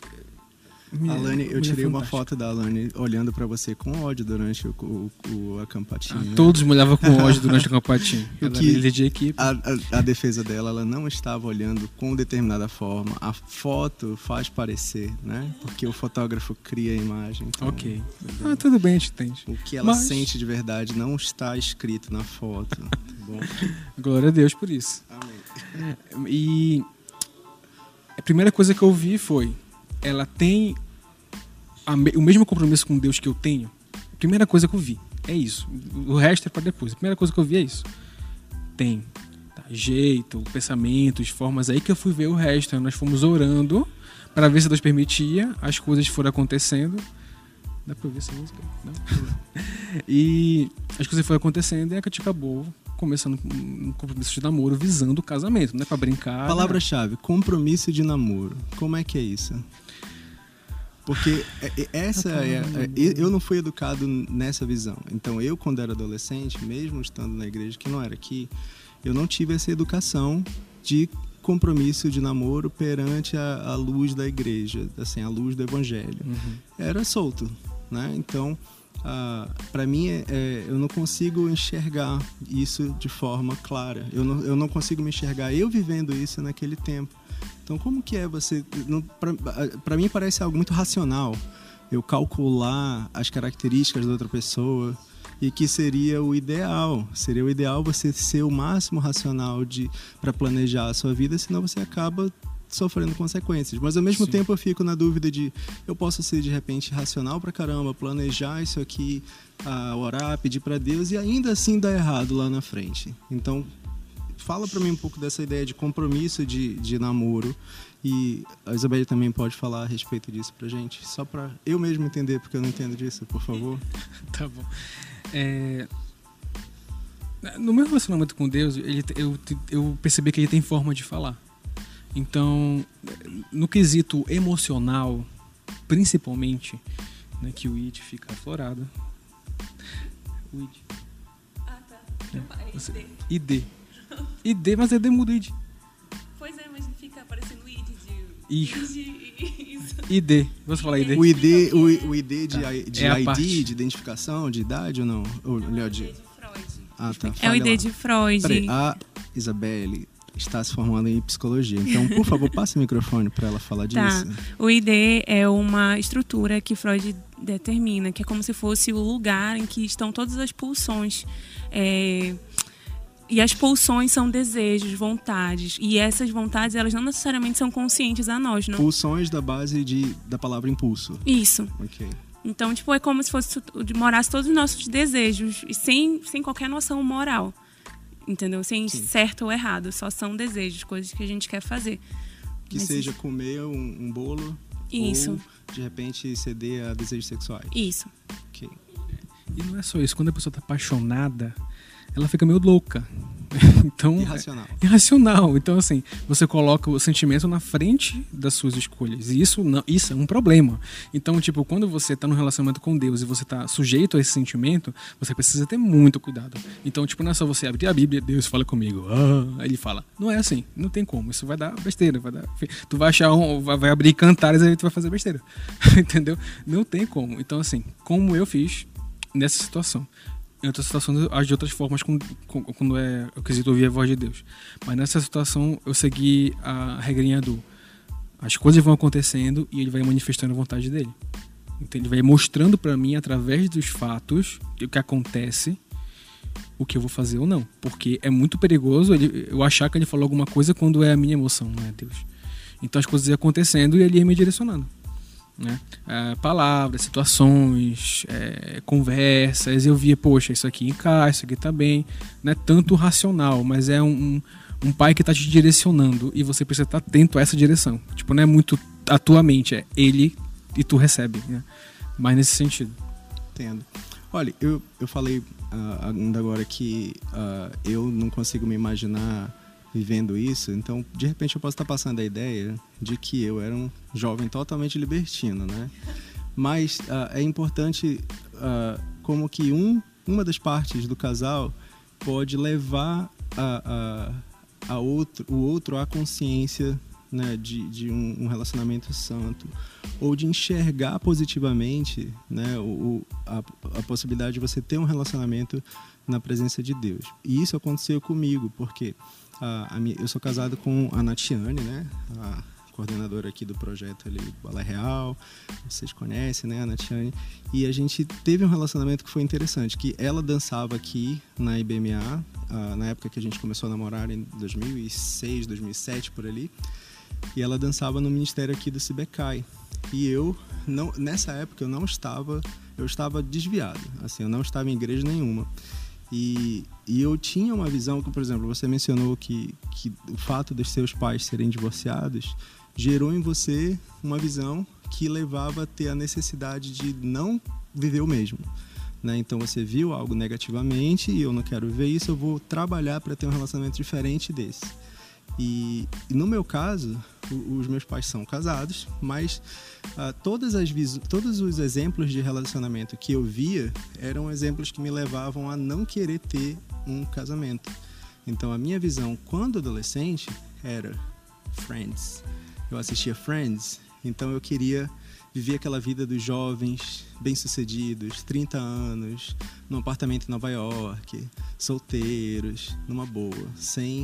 Alane, eu tirei uma foto da Alane olhando pra você com ódio durante a campatinha. Todos me olhavam com ódio durante a campatinha. Ela era líder de equipe. A defesa dela, ela não estava olhando com determinada forma. A foto faz parecer, né? Porque o fotógrafo cria a imagem. Então, ok. Tudo bem, a gente entende. O que ela sente de verdade não está escrito na foto. Tá bom? Glória a Deus por isso. Amém. E a primeira coisa que eu vi foi... Ela tem o mesmo compromisso com Deus que eu tenho. A primeira coisa que eu vi é isso. O resto é para depois. A primeira coisa que eu vi é isso. Tem jeito, pensamentos, formas. Aí que eu fui ver o resto. Nós fomos orando para ver se Deus permitia. As coisas foram acontecendo. Dá para ouvir essa música? Não? E as coisas foram acontecendo e a gente acabou começando um compromisso de namoro visando o casamento, né? Para brincar. Palavra-chave, compromisso de namoro. Como é que é isso? Porque eu não fui educado nessa visão. Então eu, quando era adolescente, mesmo estando na igreja, que não era aqui, eu não tive essa educação de compromisso de namoro perante a luz da igreja, assim, a luz do evangelho. Uhum. Era solto, né? Então, para mim, eu não consigo enxergar isso de forma clara. Eu não consigo me enxergar eu vivendo isso naquele tempo. Então, como que é você... Para mim, parece algo muito racional. Eu calcular as características da outra pessoa e que seria o ideal. Seria o ideal você ser o máximo racional para planejar a sua vida, senão você acaba sofrendo consequências. Mas ao mesmo tempo eu fico na dúvida de eu posso ser de repente racional pra caramba, planejar isso aqui, orar, pedir pra Deus e ainda assim dar errado lá na frente. Então fala pra mim um pouco dessa ideia de compromisso de namoro, e a Isabelle também pode falar a respeito disso pra gente, só pra eu mesmo entender, porque eu não entendo disso, por favor. Tá bom. No meu relacionamento com Deus, eu percebi que ele tem forma de falar. Então, no quesito emocional, principalmente, né, que o id fica aflorado. O id. Ah, tá. ID. ID, mas é muda id. Pois é, mas fica aparecendo id de... ID. Você falar ID? O ID de É ID, de identificação, de idade ou não? Não, de Freud. Ah, tá. É o ID de Freud. Peraí, a Isabelle está se formando em psicologia. Então, por favor, passe o microfone para ela falar disso. Tá. O ID é uma estrutura que Freud determina, que é como se fosse o lugar em que estão todas as pulsões. E as pulsões são desejos, vontades. E essas vontades, elas não necessariamente são conscientes a nós, não? Pulsões da base da palavra impulso. Isso. Ok. Então, tipo, é como se fosse morasse todos os nossos desejos, sem qualquer noção moral. Entendeu? Sem certo ou errado. Só são desejos, coisas que a gente quer fazer. Que seja comer um bolo. Isso. Ou, de repente, ceder a desejos sexuais. Isso. Ok. E não é só isso. Quando a pessoa tá apaixonada, ela fica meio louca. Então, irracional. Então, assim, você coloca o sentimento na frente das suas escolhas. E isso é um problema. Então, tipo, quando você tá num relacionamento com Deus e você tá sujeito a esse sentimento, você precisa ter muito cuidado. Então, tipo, não é só você abrir a Bíblia, Deus fala comigo. Aí ele fala. Não é assim. Não tem como. Isso vai dar besteira. Tu vai achar vai abrir Cantares e aí tu vai fazer besteira. Entendeu? Não tem como. Então, assim, como eu fiz nessa situação. Em outras situações, eu ajo de outras formas quando eu quesito ouvir a voz de Deus. Mas nessa situação, eu segui a regrinha as coisas vão acontecendo e ele vai manifestando a vontade dele. Então, ele vai mostrando para mim, através dos fatos, o que acontece, o que eu vou fazer ou não. Porque é muito perigoso eu achar que ele falou alguma coisa quando é a minha emoção, não é Deus. Então as coisas iam acontecendo e ele ia me direcionando. Né? Palavras, situações, conversas, eu via, poxa, isso aqui encaixa, isso aqui tá bem. Não é tanto racional, mas é um pai que tá te direcionando e você precisa estar atento a essa direção. Tipo, não é muito a tua mente, é ele e tu recebe, né? Mas nesse sentido. Entendo. Olha, eu falei ainda agora que eu não consigo me imaginar vivendo isso, então de repente eu posso estar passando a ideia de que eu era um jovem totalmente libertino, né? Mas é importante como que uma das partes do casal pode levar o outro à consciência, né, de um relacionamento santo, ou de enxergar positivamente, né, a possibilidade de você ter um relacionamento na presença de Deus. E isso aconteceu comigo, porque eu sou casado com a Natiane, né, a coordenadora aqui do projeto ali, Balé Real, vocês conhecem, né, a Natiane, e a gente teve um relacionamento que foi interessante, que ela dançava aqui na IBMA, na época que a gente começou a namorar, em 2006, 2007, por ali, e ela dançava no ministério aqui do Cibecai. E eu, nessa época, eu estava desviado, assim, eu não estava em igreja nenhuma. E eu tinha uma visão que, por exemplo, você mencionou que o fato dos seus pais serem divorciados gerou em você uma visão que levava a ter a necessidade de não viver o mesmo, né? Então você viu algo negativamente e eu não quero ver isso, eu vou trabalhar para ter um relacionamento diferente desse. E no meu caso, os meus pais são casados, mas todos os exemplos de relacionamento que eu via eram exemplos que me levavam a não querer ter um casamento. Então a minha visão quando adolescente era Friends. Eu assistia Friends, então eu queria viver aquela vida dos jovens bem-sucedidos, 30 anos, num apartamento em Nova York, solteiros, numa boa, sem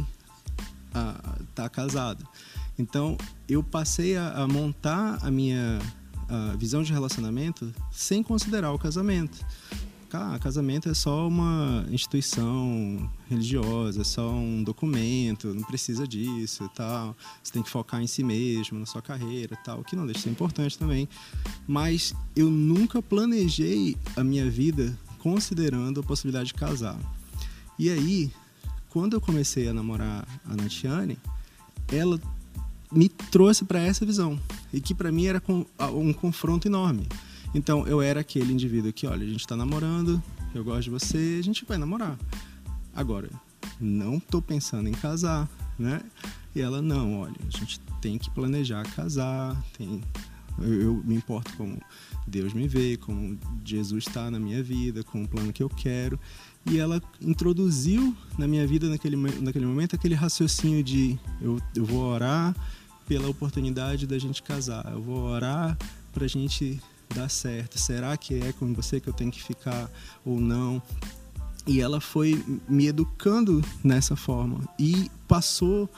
tá casado. Então eu passei a montar a minha visão de relacionamento sem considerar o casamento. Casamento é só uma instituição religiosa, é só um documento, não precisa disso e tal. Você tem que focar em si mesmo, na sua carreira e tal, que não deixa de ser importante também. Mas eu nunca planejei a minha vida considerando a possibilidade de casar. E aí, quando eu comecei a namorar a Natiane, ela me trouxe para essa visão. E que para mim era um confronto enorme. Então eu era aquele indivíduo que, olha, a gente está namorando, eu gosto de você, a gente vai namorar. Agora, não estou pensando em casar, né? E ela, não, olha, a gente tem que planejar casar, eu me importo como Deus me vê, como Jesus está na minha vida, com o plano que eu quero. E ela introduziu na minha vida, naquele momento, aquele raciocínio de eu vou orar pela oportunidade da gente casar, eu vou orar para a gente dar certo, será que é com você que eu tenho que ficar ou não? E ela foi me educando nessa forma e passou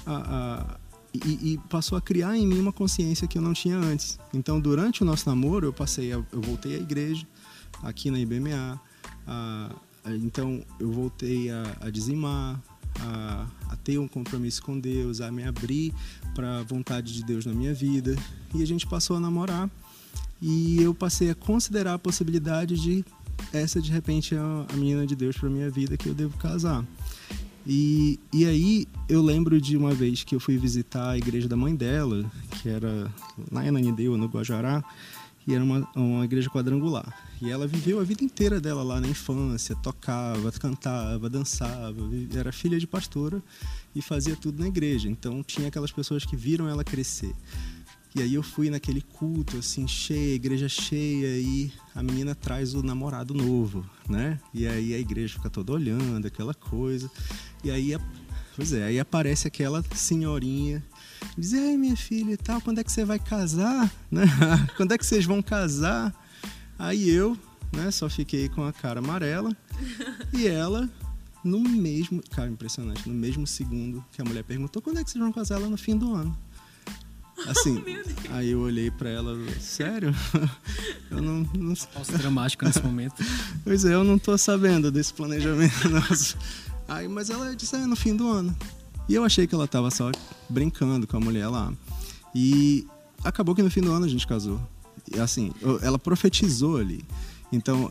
a criar em mim uma consciência que eu não tinha antes. Então, durante o nosso namoro, eu voltei à igreja, aqui na IBMA, então eu voltei a dizimar, a ter um compromisso com Deus, a me abrir para a vontade de Deus na minha vida. E a gente passou a namorar e eu passei a considerar a possibilidade de essa, de repente, a menina de Deus para minha vida, que eu devo casar. E aí eu lembro de uma vez que eu fui visitar a igreja da mãe dela, que era lá em Ananindeua, no Guajará, e era uma igreja quadrangular. E ela viveu a vida inteira dela lá na infância, tocava, cantava, dançava, era filha de pastora e fazia tudo na igreja. Então tinha aquelas pessoas que viram ela crescer. E aí eu fui naquele culto, assim, cheia, igreja cheia, e a menina traz o namorado novo, né? E aí a igreja fica toda olhando, aquela coisa. E aí, aí aparece aquela senhorinha, diz, ai, minha filha e tal, quando é que você vai casar? Né? Quando é que vocês vão casar? Aí eu, né, só fiquei com a cara amarela, e ela, no mesmo, cara, impressionante, no mesmo segundo que a mulher perguntou, quando é que vocês vão casar? Ela no fim do ano. Assim, aí eu olhei pra ela, sério? Eu não... Pausa dramático nesse momento. Pois é, eu não tô sabendo desse planejamento nosso. Aí, mas ela disse, no fim do ano. E eu achei que ela tava só brincando com a mulher lá. E acabou que no fim do ano a gente casou. E assim, ela profetizou ali. Então,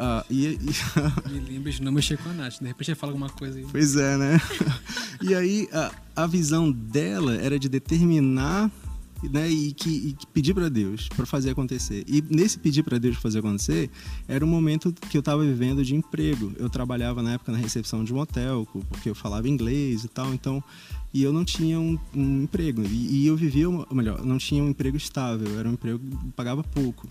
Me lembra de não mexer com a Nath. De repente ela fala alguma coisa aí. Pois é, né? E aí, a visão dela era de determinar, né, e pedir para Deus para fazer acontecer. E nesse pedir para Deus fazer acontecer, era um momento que eu estava vivendo de emprego. Eu trabalhava na época na recepção de um hotel, porque eu falava inglês e tal, então... E eu não tinha um emprego. E eu vivia, ou melhor, não tinha um emprego estável. Era um emprego que pagava pouco.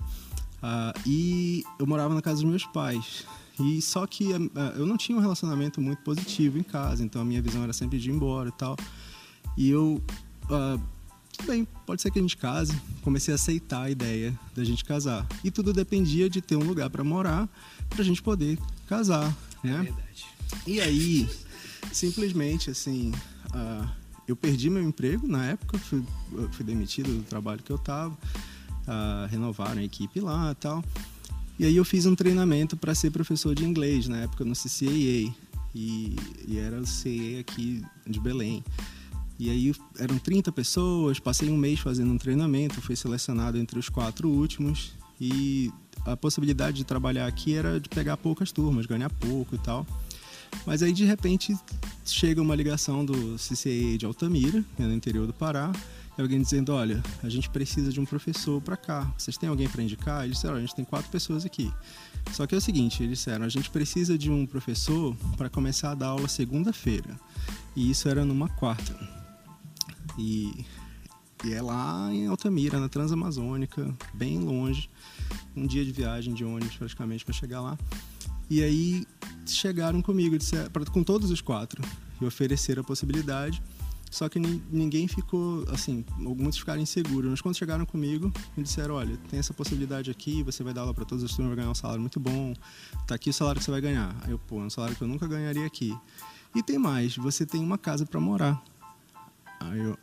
E eu morava na casa dos meus pais. E só que eu não tinha um relacionamento muito positivo em casa. Então a minha visão era sempre de ir embora e tal. E eu... tudo bem, pode ser que a gente case. Comecei a aceitar a ideia da gente casar. E tudo dependia de ter um lugar para morar, pra gente poder casar, né? Verdade. E aí, simplesmente, assim... eu perdi meu emprego na época, fui demitido do trabalho que eu estava, renovaram a equipe lá e tal. E aí eu fiz um treinamento para ser professor de inglês, na época no CCAA, e era o CCAA aqui de Belém. E aí eram 30 pessoas, passei um mês fazendo um treinamento, fui selecionado entre os 4 últimos, e a possibilidade de trabalhar aqui era de pegar poucas turmas, ganhar pouco e tal. Mas aí, de repente, chega uma ligação do CCAA de Altamira, no interior do Pará, e alguém dizendo, olha, a gente precisa de um professor para cá. Vocês têm alguém para indicar? Eles disseram, a gente tem 4 pessoas aqui. Só que é o seguinte, eles disseram, a gente precisa de um professor para começar a dar aula segunda-feira. E isso era numa quarta. E é lá em Altamira, na Transamazônica, bem longe. Um dia de viagem de ônibus praticamente para chegar lá. E aí chegaram comigo, com todos os 4, e ofereceram a possibilidade, só que ninguém ficou, assim, muitos ficaram inseguros, mas quando chegaram comigo, me disseram, olha, tem essa possibilidade aqui, você vai dar aula para todas as turmas, vai ganhar um salário muito bom, tá aqui o salário que você vai ganhar. Aí eu, é um salário que eu nunca ganharia aqui. E tem mais, você tem uma casa para morar. Aí eu,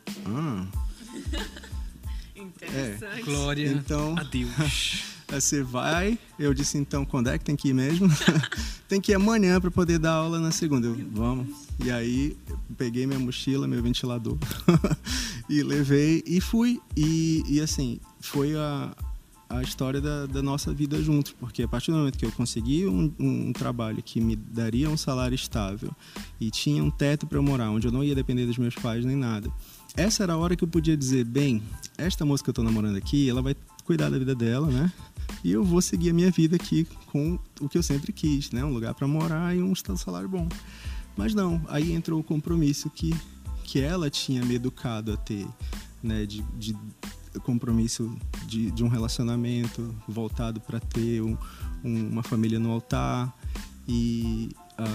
Interessante. Glória então, a Deus. Você vai, eu disse, então, quando é que tem que ir mesmo? Tem que ir amanhã para poder dar aula na segunda. Eu, vamos. E aí, eu peguei minha mochila, meu ventilador, e levei e fui. E assim, foi a história da nossa vida juntos, porque a partir do momento que eu consegui um trabalho que me daria um salário estável e tinha um teto para eu morar, onde eu não ia depender dos meus pais nem nada, essa era a hora que eu podia dizer, bem, esta moça que eu estou namorando aqui, ela vai cuidar da vida dela, né? E eu vou seguir a minha vida aqui com o que eu sempre quis, né? Um lugar para morar e um salário bom. Mas não, aí entrou o compromisso que ela tinha me educado a ter, né? De compromisso de um relacionamento voltado para ter uma família no altar e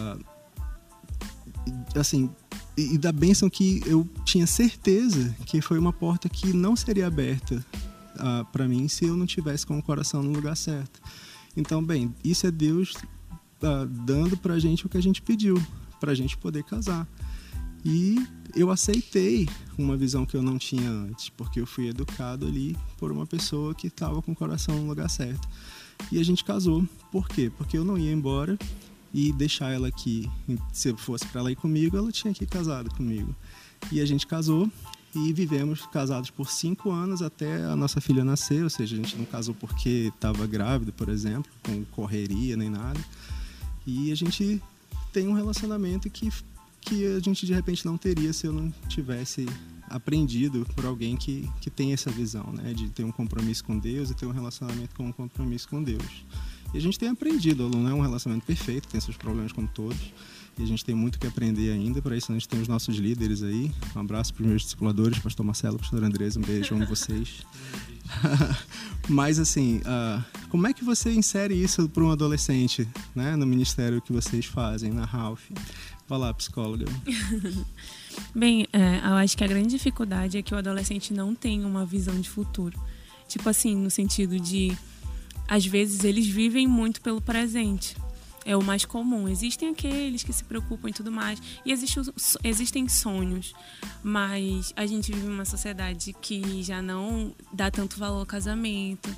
assim, e da bênção que eu tinha certeza que foi uma porta que não seria aberta para mim se eu não tivesse com o coração no lugar certo. Então, bem, isso é Deus dando pra gente o que a gente pediu, pra gente poder casar. E eu aceitei uma visão que eu não tinha antes, porque eu fui educado ali por uma pessoa que estava com o coração no lugar certo. E a gente casou. Por quê? Porque eu não ia embora e deixar ela aqui. Se fosse para ela ir comigo, ela tinha que ir casada comigo. E a gente casou e vivemos casados por 5 anos até a nossa filha nascer. Ou seja, a gente não casou porque estava grávida, por exemplo, com correria nem nada. E a gente tem um relacionamento que a gente de repente não teria se eu não tivesse aprendido por alguém que tem essa visão, né? De ter um compromisso com Deus e ter um relacionamento com um compromisso com Deus. E a gente tem aprendido, não é um relacionamento perfeito, tem seus problemas como todos. E a gente tem muito que aprender ainda, para isso a gente tem os nossos líderes aí. Um abraço para os meus discipuladores, pastor Marcelo, pastor Andresa, um beijo, amo vocês. Mas assim, como é que você insere isso para um adolescente, né, no ministério que vocês fazem, na Ralph? Vai lá, psicóloga. Bem, eu acho que a grande dificuldade é que o adolescente não tem uma visão de futuro. Tipo assim, no sentido de, às vezes, eles vivem muito pelo presente. é o mais comum. Existem aqueles que se preocupam e tudo mais, e existem sonhos, mas a gente vive uma sociedade que já não dá tanto valor ao casamento,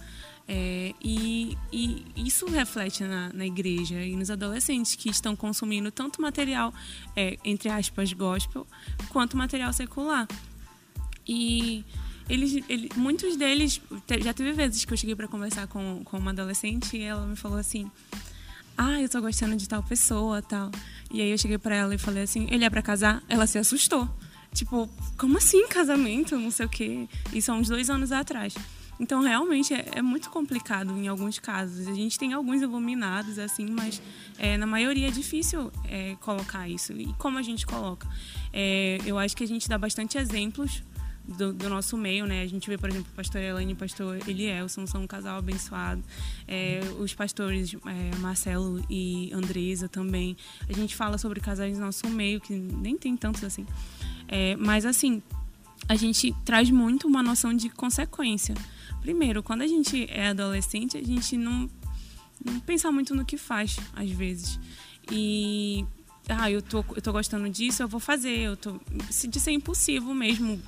e isso reflete na igreja e nos adolescentes que estão consumindo tanto material, entre aspas, gospel, quanto material secular. E muitos deles, já teve vezes que eu cheguei para conversar com uma adolescente e ela me falou assim: eu tô gostando de tal pessoa, tal. E aí eu cheguei para ela e falei assim: ele é para casar? Ela se assustou. Tipo, como assim casamento? Não sei o quê. Isso há uns 2 anos atrás. Então, realmente, é muito complicado em alguns casos. A gente tem alguns iluminados, assim, mas na maioria é difícil colocar isso. E como a gente coloca? Eu acho que a gente dá bastante exemplos do nosso meio, né? A gente vê, por exemplo, o pastor Elaine e o pastor Elielson, são um casal abençoado. Os pastores Marcelo e Andresa também. A gente fala sobre casais do nosso meio, que nem tem tantos assim. Mas, assim, a gente traz muito uma noção de consequência. Primeiro, quando a gente é adolescente, a gente não pensa muito no que faz, às vezes. E eu tô gostando disso, eu vou fazer. De ser impulsivo mesmo.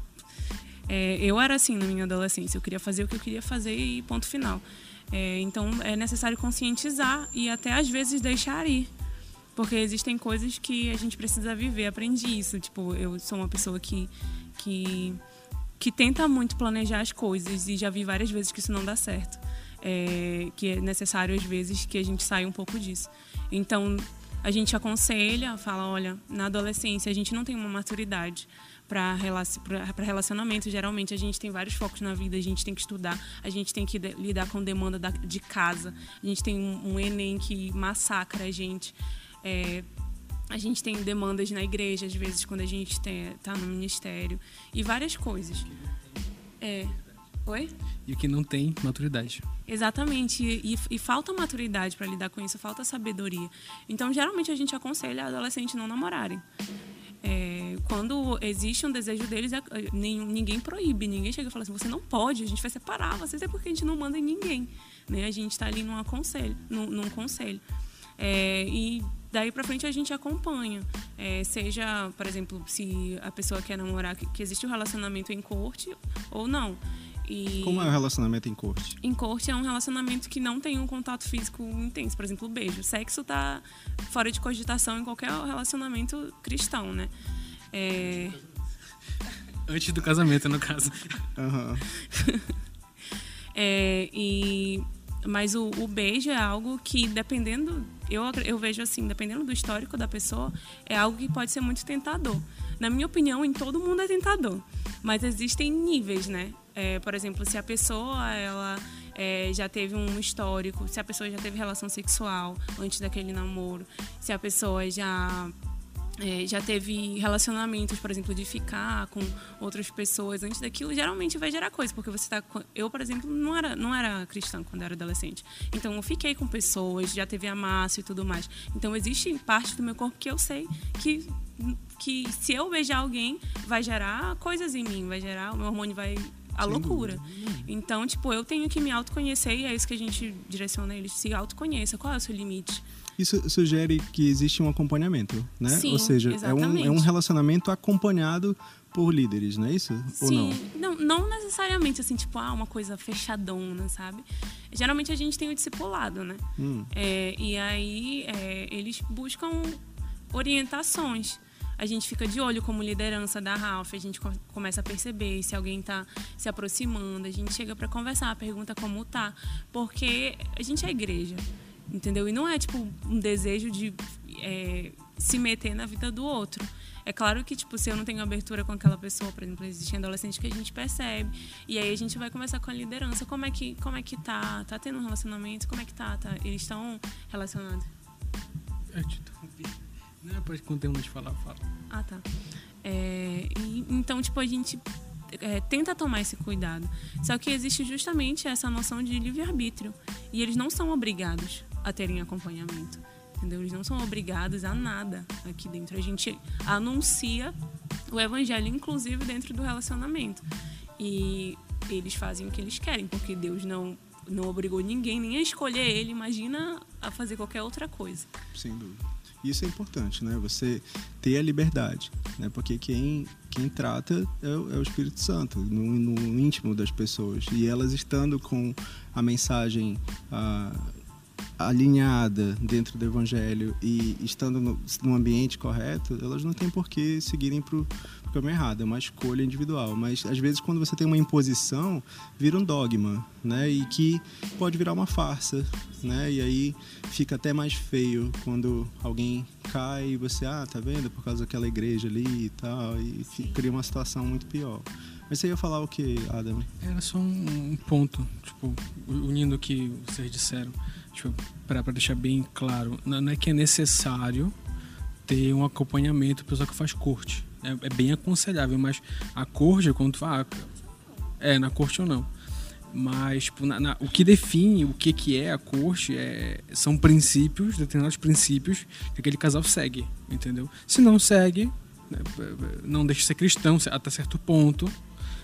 Eu era assim na minha adolescência. Eu queria fazer o que eu queria fazer e ponto final. Então, é necessário conscientizar e até, às vezes, deixar ir. Porque existem coisas que a gente precisa viver. Aprendi isso. Tipo, eu sou uma pessoa que tenta muito planejar as coisas e já vi várias vezes que isso não dá certo. Que é necessário, às vezes, que a gente saia um pouco disso. Então, a gente aconselha, fala, olha, na adolescência a gente não tem uma maturidade para relacionamento. Geralmente a gente tem vários focos na vida, a gente tem que estudar, a gente tem que lidar com demanda de casa, a gente tem um Enem que massacra a gente. A gente tem demandas na igreja, às vezes, quando a gente está no ministério. E várias coisas. Oi? E o que não tem maturidade. Exatamente. E falta maturidade para lidar com isso, falta sabedoria. Então, geralmente, a gente aconselha adolescentes não namorarem. Quando existe um desejo deles, ninguém proíbe, ninguém chega e fala assim: você não pode, a gente vai separar vocês, porque a gente não manda em ninguém. Né? A gente está ali num conselho. E daí pra frente a gente acompanha. Seja, por exemplo, se a pessoa quer namorar, que existe um relacionamento em corte ou não. Como é o relacionamento em corte? Em corte é um relacionamento que não tem um contato físico intenso. Por exemplo, o beijo. O sexo tá fora de cogitação em qualquer relacionamento cristão, né? Antes do casamento, no caso. Uhum. Mas o beijo é algo que, dependendo... Eu vejo assim, dependendo do histórico da pessoa, é algo que pode ser muito tentador. Na minha opinião, em todo mundo é tentador. Mas existem níveis, né? Por exemplo, se a pessoa ela já teve um histórico, se a pessoa já teve relação sexual antes daquele namoro, se a pessoa já teve relacionamentos, por exemplo, de ficar com outras pessoas antes daquilo, geralmente vai gerar coisa, porque você tá... Eu, por exemplo, não era cristã quando era adolescente. Então, eu fiquei com pessoas, já teve amasso e tudo mais. Então, existe parte do meu corpo que eu sei que se eu beijar alguém, vai gerar coisas em mim, o meu hormônio vai... A loucura. Então, tipo, eu tenho que me autoconhecer e é isso que a gente direciona eles. Se autoconheça. Qual é o seu limite? Isso sugere que existe um acompanhamento, né? Sim, ou seja, exatamente. é um relacionamento acompanhado por líderes, não é isso? Sim. Ou não? Não necessariamente, assim, tipo, uma coisa fechadona, sabe? Geralmente a gente tem o discipulado, né? E aí eles buscam orientações. A gente fica de olho como liderança da Ralph, a gente começa a perceber se alguém está se aproximando, a gente chega para conversar, pergunta como tá, porque a gente é igreja, entendeu? E não é tipo um desejo de se meter na vida do outro. É claro que, tipo, se eu não tenho abertura com aquela pessoa, por exemplo, existem adolescentes que a gente percebe, e aí a gente vai conversar com a liderança, como é que tá? Tá tendo um relacionamento? Como é que tá? Eles estão relacionados? Eu te interrompi. Não, depois quando terminar de falar, fala. Ah, tá. Então, tipo, a gente tenta tomar esse cuidado. Só que existe justamente essa noção de livre-arbítrio. E eles não são obrigados a terem acompanhamento. Entendeu? Eles não são obrigados a nada aqui dentro. A gente anuncia o evangelho, inclusive, dentro do relacionamento. E eles fazem o que eles querem, porque Deus não não obrigou ninguém nem a escolher ele, imagina a fazer qualquer outra coisa. Sem dúvida. Isso é importante, né? Você ter a liberdade, né? Porque quem trata é o Espírito Santo, no íntimo das pessoas. E elas estando com a mensagem alinhada dentro do Evangelho e estando no ambiente correto, elas não têm por que seguirem para o caminho errado. É uma escolha individual. Mas, às vezes, quando você tem uma imposição, vira um dogma, né? E que pode virar uma farsa, né? E aí fica até mais feio quando alguém cai e você, tá vendo? Por causa daquela igreja ali e tal. E cria uma situação muito pior. Mas você ia falar o que, Adam? Era só um ponto, tipo, unindo o que vocês disseram, tipo, para deixar bem claro, não é que é necessário ter um acompanhamento pessoal que faz corte. É bem aconselhável, mas a corte, quando tu fala, na corte ou não. Mas tipo, o que define o que é a corte são princípios, determinados princípios que aquele casal segue, entendeu? Se não segue, não deixa de ser cristão até certo ponto.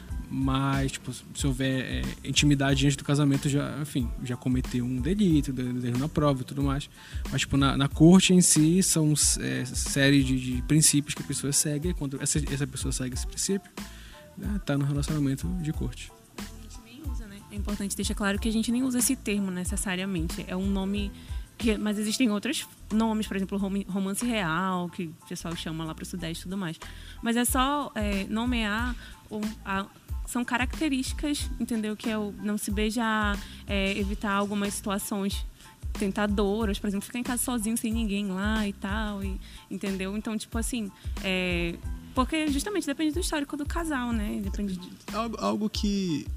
Mas, tipo, se houver intimidade diante do casamento, já cometeu um delito, derrubou na prova e tudo mais. Mas, tipo, na corte em si, são série de princípios que a pessoa segue. Quando essa pessoa segue esse princípio, tá no relacionamento de corte. A gente nem usa, né? É importante deixar claro que a gente nem usa esse termo necessariamente. É um nome... Mas existem outros nomes, por exemplo, romance real, que o pessoal chama lá para o Sudeste e tudo mais. Mas é só nomear... São características, entendeu? Que é o não se beijar, evitar algumas situações tentadoras, por exemplo, ficar em casa sozinho, sem ninguém lá e tal, entendeu? Então, tipo assim, porque justamente depende do histórico do casal, né? Depende de... Algo que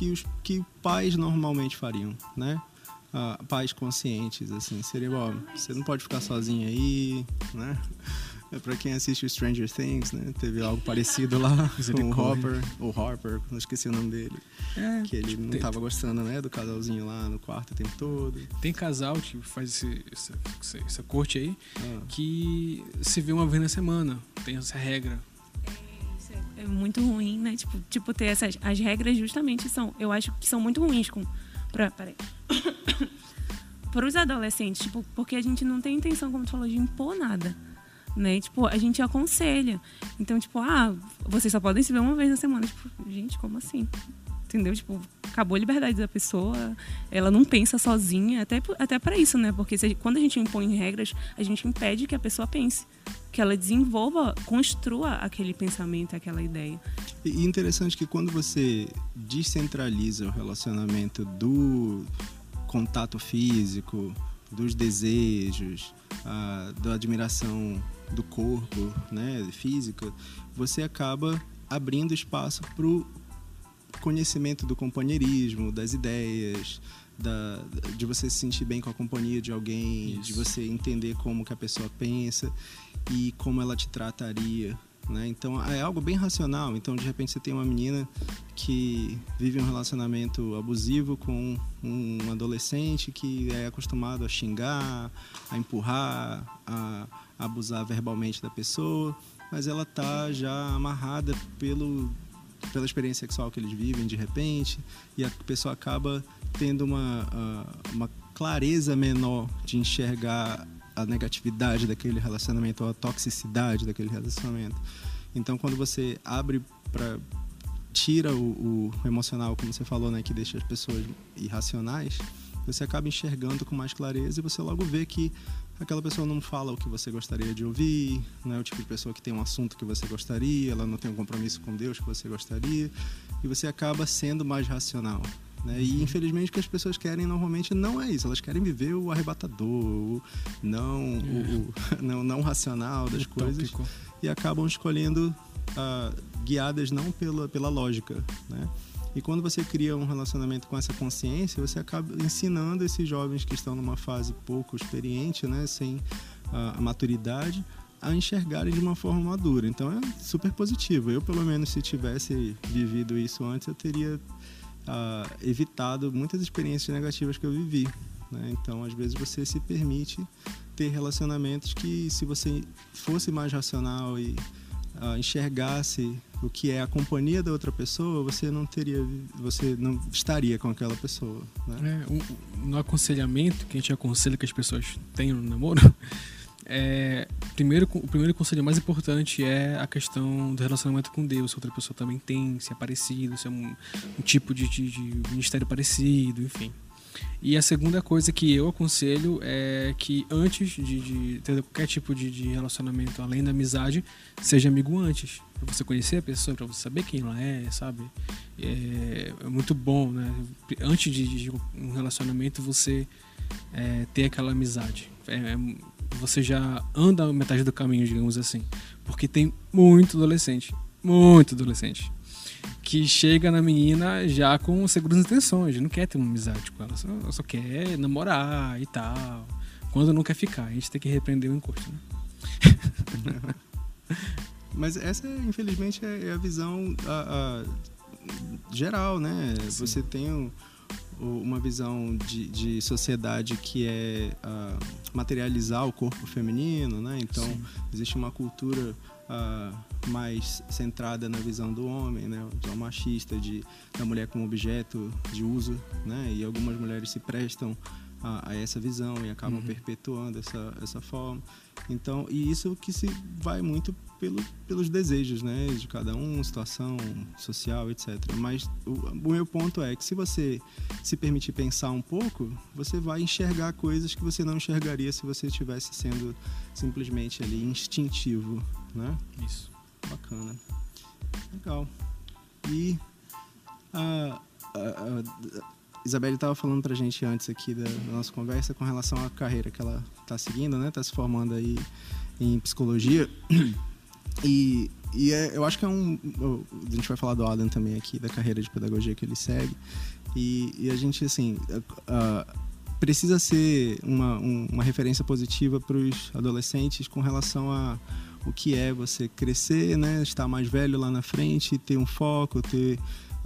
pais normalmente fariam, né? Pais conscientes, assim, seria, você não pode ficar sozinho aí, né? Pra quem assiste o Stranger Things, né? Teve algo parecido lá com o Harper, não esqueci o nome dele. Que ele não tava gostando, né? Do casalzinho lá no quarto o tempo todo. Tem casal que faz essa corte aí, que se vê uma vez na semana. Tem essa regra. Isso é muito ruim, né? Tipo ter as regras justamente eu acho que são muito ruins para os adolescentes, tipo, porque a gente não tem intenção, como tu falou, de impor nada. Né? Tipo, a gente aconselha. Então, tipo, vocês só podem se ver uma vez na semana. Tipo, gente, como assim? Entendeu? Tipo, acabou a liberdade da pessoa, ela não pensa sozinha, até para isso, né? Porque quando a gente impõe regras, a gente impede que a pessoa pense, que ela desenvolva, construa aquele pensamento, aquela ideia. E interessante que quando você descentraliza o relacionamento do contato físico, dos desejos, da admiração do corpo, né, física, você acaba abrindo espaço para o conhecimento do companheirismo, das ideias, de você se sentir bem com a companhia de alguém, isso. De você entender como que a pessoa pensa e como ela te trataria, né? Então é algo bem racional. Então de repente você tem uma menina que vive um relacionamento abusivo com um adolescente que é acostumado a xingar, a empurrar, a abusar verbalmente da pessoa, mas ela tá já amarrada pela experiência sexual que eles vivem de repente, e a pessoa acaba tendo uma clareza menor de enxergar a negatividade daquele relacionamento ou a toxicidade daquele relacionamento. Então quando você abre tira o emocional, como você falou, né, que deixa as pessoas irracionais, você acaba enxergando com mais clareza e você logo vê que aquela pessoa não fala o que você gostaria de ouvir, não é o tipo de pessoa que tem um assunto que você gostaria, ela não tem um compromisso com Deus que você gostaria, e você acaba sendo mais racional, né? E infelizmente o que as pessoas querem normalmente não é isso, elas querem viver o arrebatador, não racional das coisas, e acabam escolhendo guiadas não pela lógica, né? E quando você cria um relacionamento com essa consciência, você acaba ensinando esses jovens que estão numa fase pouco experiente, né, sem a maturidade, a enxergarem de uma forma madura. Então é super positivo. Eu, pelo menos, se tivesse vivido isso antes, eu teria evitado muitas experiências negativas que eu vivi, né? Então, às vezes, você se permite ter relacionamentos que, se você fosse mais racional e enxergasse o que é a companhia da outra pessoa, você não estaria com aquela pessoa, né? No aconselhamento que a gente aconselha que as pessoas tenham no namoro, o primeiro conselho mais importante é a questão do relacionamento com Deus, se outra pessoa também tem, se é parecido, se é um tipo de ministério parecido, enfim. E a segunda coisa que eu aconselho é que antes de ter qualquer tipo de relacionamento, além da amizade, seja amigo antes. Pra você conhecer a pessoa, pra você saber quem ela é, sabe? É muito bom, né? Antes de um relacionamento, você ter aquela amizade. Você já anda a metade do caminho, digamos assim. Porque tem muito adolescente, que chega na menina já com seguras intenções, não quer ter uma amizade com ela, só quer namorar e tal. Quando não quer ficar, a gente tem que repreender o encosto, né? Mas essa, infelizmente, é a visão geral, né? Sim. Você tem uma visão de sociedade que é materializar o corpo feminino, né? Então, sim, existe uma cultura mais centrada na visão do homem, né? Visão machista, da mulher como objeto de uso, né? E algumas mulheres se prestam a essa visão e acabam perpetuando essa forma. Então, e isso que se vai muito pelos desejos, né, de cada um, situação social, etc. Mas o meu ponto é que se você se permitir pensar um pouco, você vai enxergar coisas que você não enxergaria se você estivesse sendo simplesmente ali instintivo, né? Isso. Bacana. Legal. E a Isabelle estava falando pra gente antes aqui da nossa conversa com relação à carreira que ela está seguindo, né? Está se formando aí em psicologia. E eu acho que a gente vai falar do Adam também aqui, da carreira de pedagogia que ele segue. E a gente, assim, precisa ser uma referência positiva para os adolescentes com relação a o que é você crescer, né? Estar mais velho lá na frente, ter um foco, ter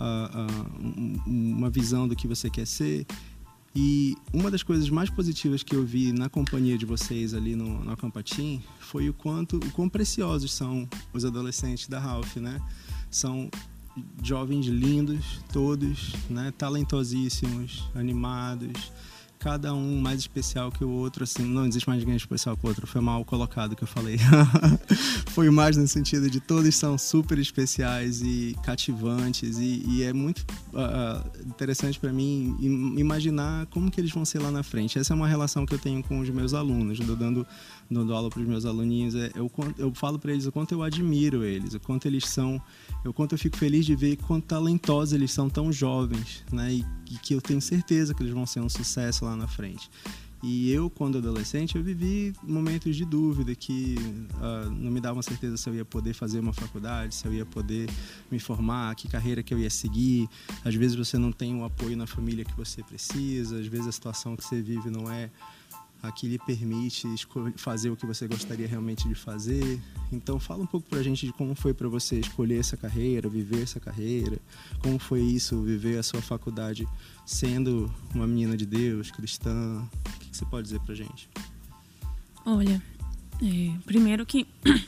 uma visão do que você quer ser. E uma das coisas mais positivas que eu vi na companhia de vocês ali no Acampatim foi o quão preciosos são os adolescentes da Ralph, né? São jovens lindos, todos, né? Talentosíssimos, animados, cada um mais especial que o outro, assim, não existe mais ninguém especial que o outro, foi mal colocado que eu falei. Foi mais no sentido de todos são super especiais e cativantes e é muito interessante para mim imaginar como que eles vão ser lá na frente. Essa é uma relação que eu tenho com os meus alunos, dando aula para os meus aluninhos, eu falo para eles o quanto eu admiro eles, o quanto eles são, o quanto eu fico feliz de ver quanto talentosos eles são tão jovens, né? E que eu tenho certeza que eles vão ser um sucesso lá na frente. E eu, quando adolescente, eu vivi momentos de dúvida que não me davam certeza se eu ia poder fazer uma faculdade, se eu ia poder me formar, que carreira que eu ia seguir. Às vezes você não tem o apoio na família que você precisa, às vezes a situação que você vive não é a que lhe permite fazer o que você gostaria realmente de fazer. Então fala um pouco pra gente de como foi para você escolher essa carreira, viver essa carreira, como foi isso, viver a sua faculdade sendo uma menina de Deus, cristã. O que você pode dizer pra gente? Olha, primeiro que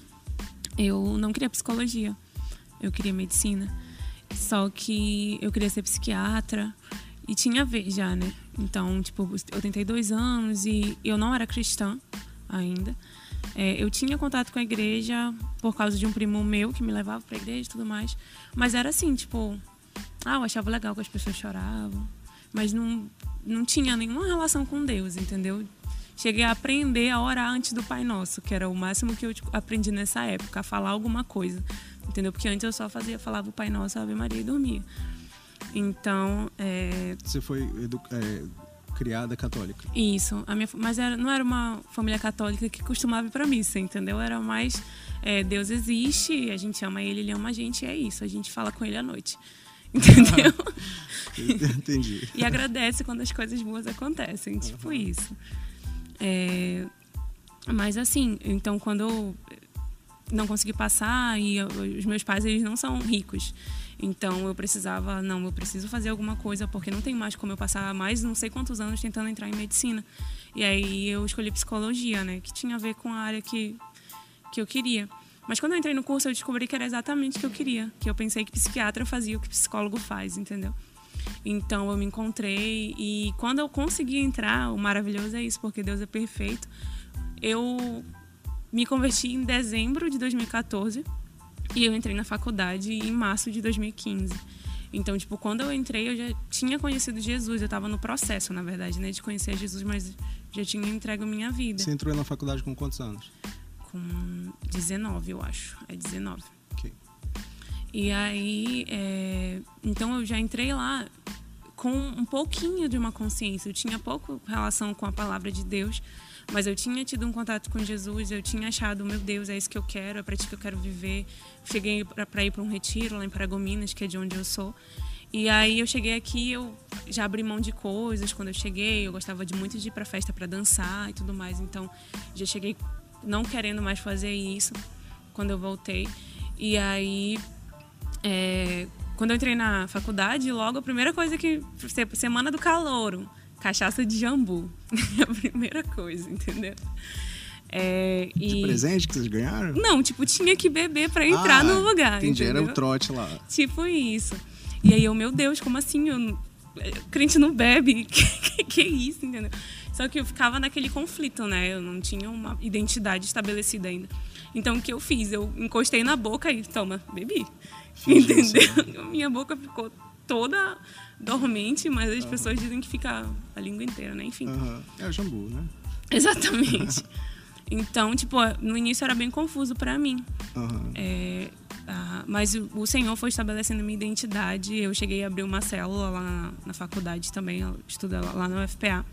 eu não queria psicologia, eu queria medicina, só que eu queria ser psiquiatra e tinha a ver já, né? Então, tipo, eu tentei 2 anos e eu não era cristã ainda. Eu tinha contato com a igreja por causa de um primo meu que me levava pra igreja e tudo mais. Mas era assim, tipo... eu achava legal que as pessoas choravam. Mas não tinha nenhuma relação com Deus, entendeu? Cheguei a aprender a orar antes do Pai Nosso, que era o máximo que eu aprendi nessa época, a falar alguma coisa. Entendeu? Porque antes eu só falava o Pai Nosso, Ave Maria e dormia. Então, Você foi criada católica? Isso. Mas não era uma família católica que costumava ir pra missa, entendeu? Era mais, Deus existe, a gente ama Ele, Ele ama a gente, é isso. A gente fala com Ele à noite. Entendeu? Entendi. E agradece quando as coisas boas acontecem, tipo isso. Mas assim, então quando eu não consegui passar, e os meus pais, eles não são ricos. Então eu preciso fazer alguma coisa, porque não tem mais como eu passar mais não sei quantos anos tentando entrar em medicina. E aí eu escolhi psicologia, né, que tinha a ver com a área que eu queria. Mas quando eu entrei no curso, eu descobri que era exatamente o que eu queria. Que eu pensei que psiquiatra fazia o que psicólogo faz, entendeu? Então, eu me encontrei e quando eu consegui entrar, o maravilhoso é isso, porque Deus é perfeito. Eu me converti em dezembro de 2014 e eu entrei na faculdade em março de 2015. Então, tipo, quando eu entrei, eu já tinha conhecido Jesus. Eu estava no processo, na verdade, né, de conhecer Jesus, mas já tinha entregue a minha vida. Você entrou na faculdade com quantos anos? Com 19, eu acho. É 19. Ok. E aí, então eu já entrei lá com um pouquinho de uma consciência. Eu tinha pouco relação com a palavra de Deus, mas eu tinha tido um contato com Jesus, eu tinha achado, meu Deus, é isso que eu quero, é para ti que eu quero viver. Cheguei para ir para um retiro lá em Paragominas, que é de onde eu sou. E aí eu cheguei aqui, eu já abri mão de coisas. Quando eu cheguei, eu gostava muito de ir para festa para dançar e tudo mais. Então, já cheguei não querendo mais fazer isso quando eu voltei. E aí, quando eu entrei na faculdade, logo a primeira coisa que... Semana do calouro, cachaça de jambu. A primeira coisa, entendeu? De presente que vocês ganharam? Não, tipo, tinha que beber pra entrar no lugar. Entendi, entendeu? era o trote lá. Tipo isso. E aí meu Deus, como assim? Crente não bebe? Que isso, entendeu? Só que eu ficava naquele conflito, né? Eu não tinha uma identidade estabelecida ainda. Então, o que eu fiz? Eu encostei na boca e, toma, bebi. Entendeu? Minha boca ficou toda dormente, mas as pessoas dizem que fica a língua inteira, né? Enfim. É o jambu, né? Exatamente. Então, tipo, no início era bem confuso pra mim. Mas o Senhor foi estabelecendo minha identidade. Eu cheguei a abrir uma célula lá na faculdade também, eu estudo lá na UFPA.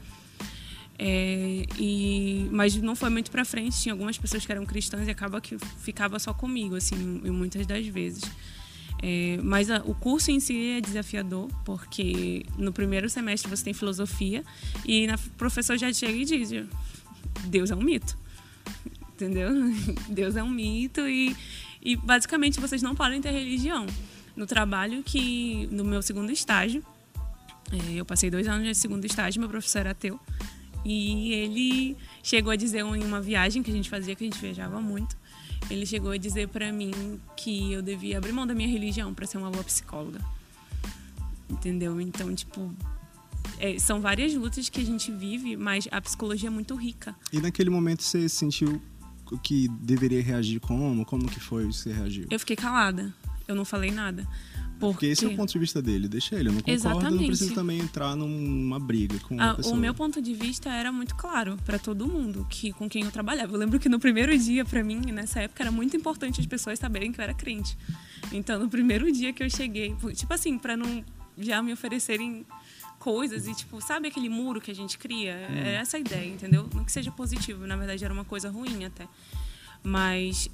Mas não foi muito pra frente. Tinha algumas pessoas que eram cristãs e acaba que ficava só comigo, assim, muitas das vezes. Mas o curso em si é desafiador, porque no primeiro semestre você tem filosofia e o professor já chega e diz: Deus é um mito. Entendeu? Deus é um mito e basicamente vocês não podem ter religião. No trabalho no meu segundo estágio, eu passei 2 anos de segundo estágio, meu professor era ateu, e ele chegou a dizer em uma viagem que a gente fazia, que a gente viajava muito, ele chegou a dizer pra mim que eu devia abrir mão da minha religião pra ser uma boa psicóloga. Entendeu? Então, tipo, são várias lutas que a gente vive, mas a psicologia é muito rica. E naquele momento você sentiu que deveria reagir como? Como que foi que você reagiu? Eu fiquei calada. Eu não falei nada. Porque esse é o ponto de vista dele. Deixa ele. Eu não concordo. Exatamente. Eu não preciso também entrar numa briga com uma pessoa. O meu ponto de vista era muito claro para todo mundo com quem eu trabalhava. Eu lembro que no primeiro dia, para mim, nessa época, era muito importante as pessoas saberem que eu era crente. Então, no primeiro dia que eu cheguei, tipo assim, para não já me oferecerem coisas e, tipo, sabe aquele muro que a gente cria? É essa a ideia, entendeu? Não que seja positivo, na verdade era uma coisa ruim até. Mas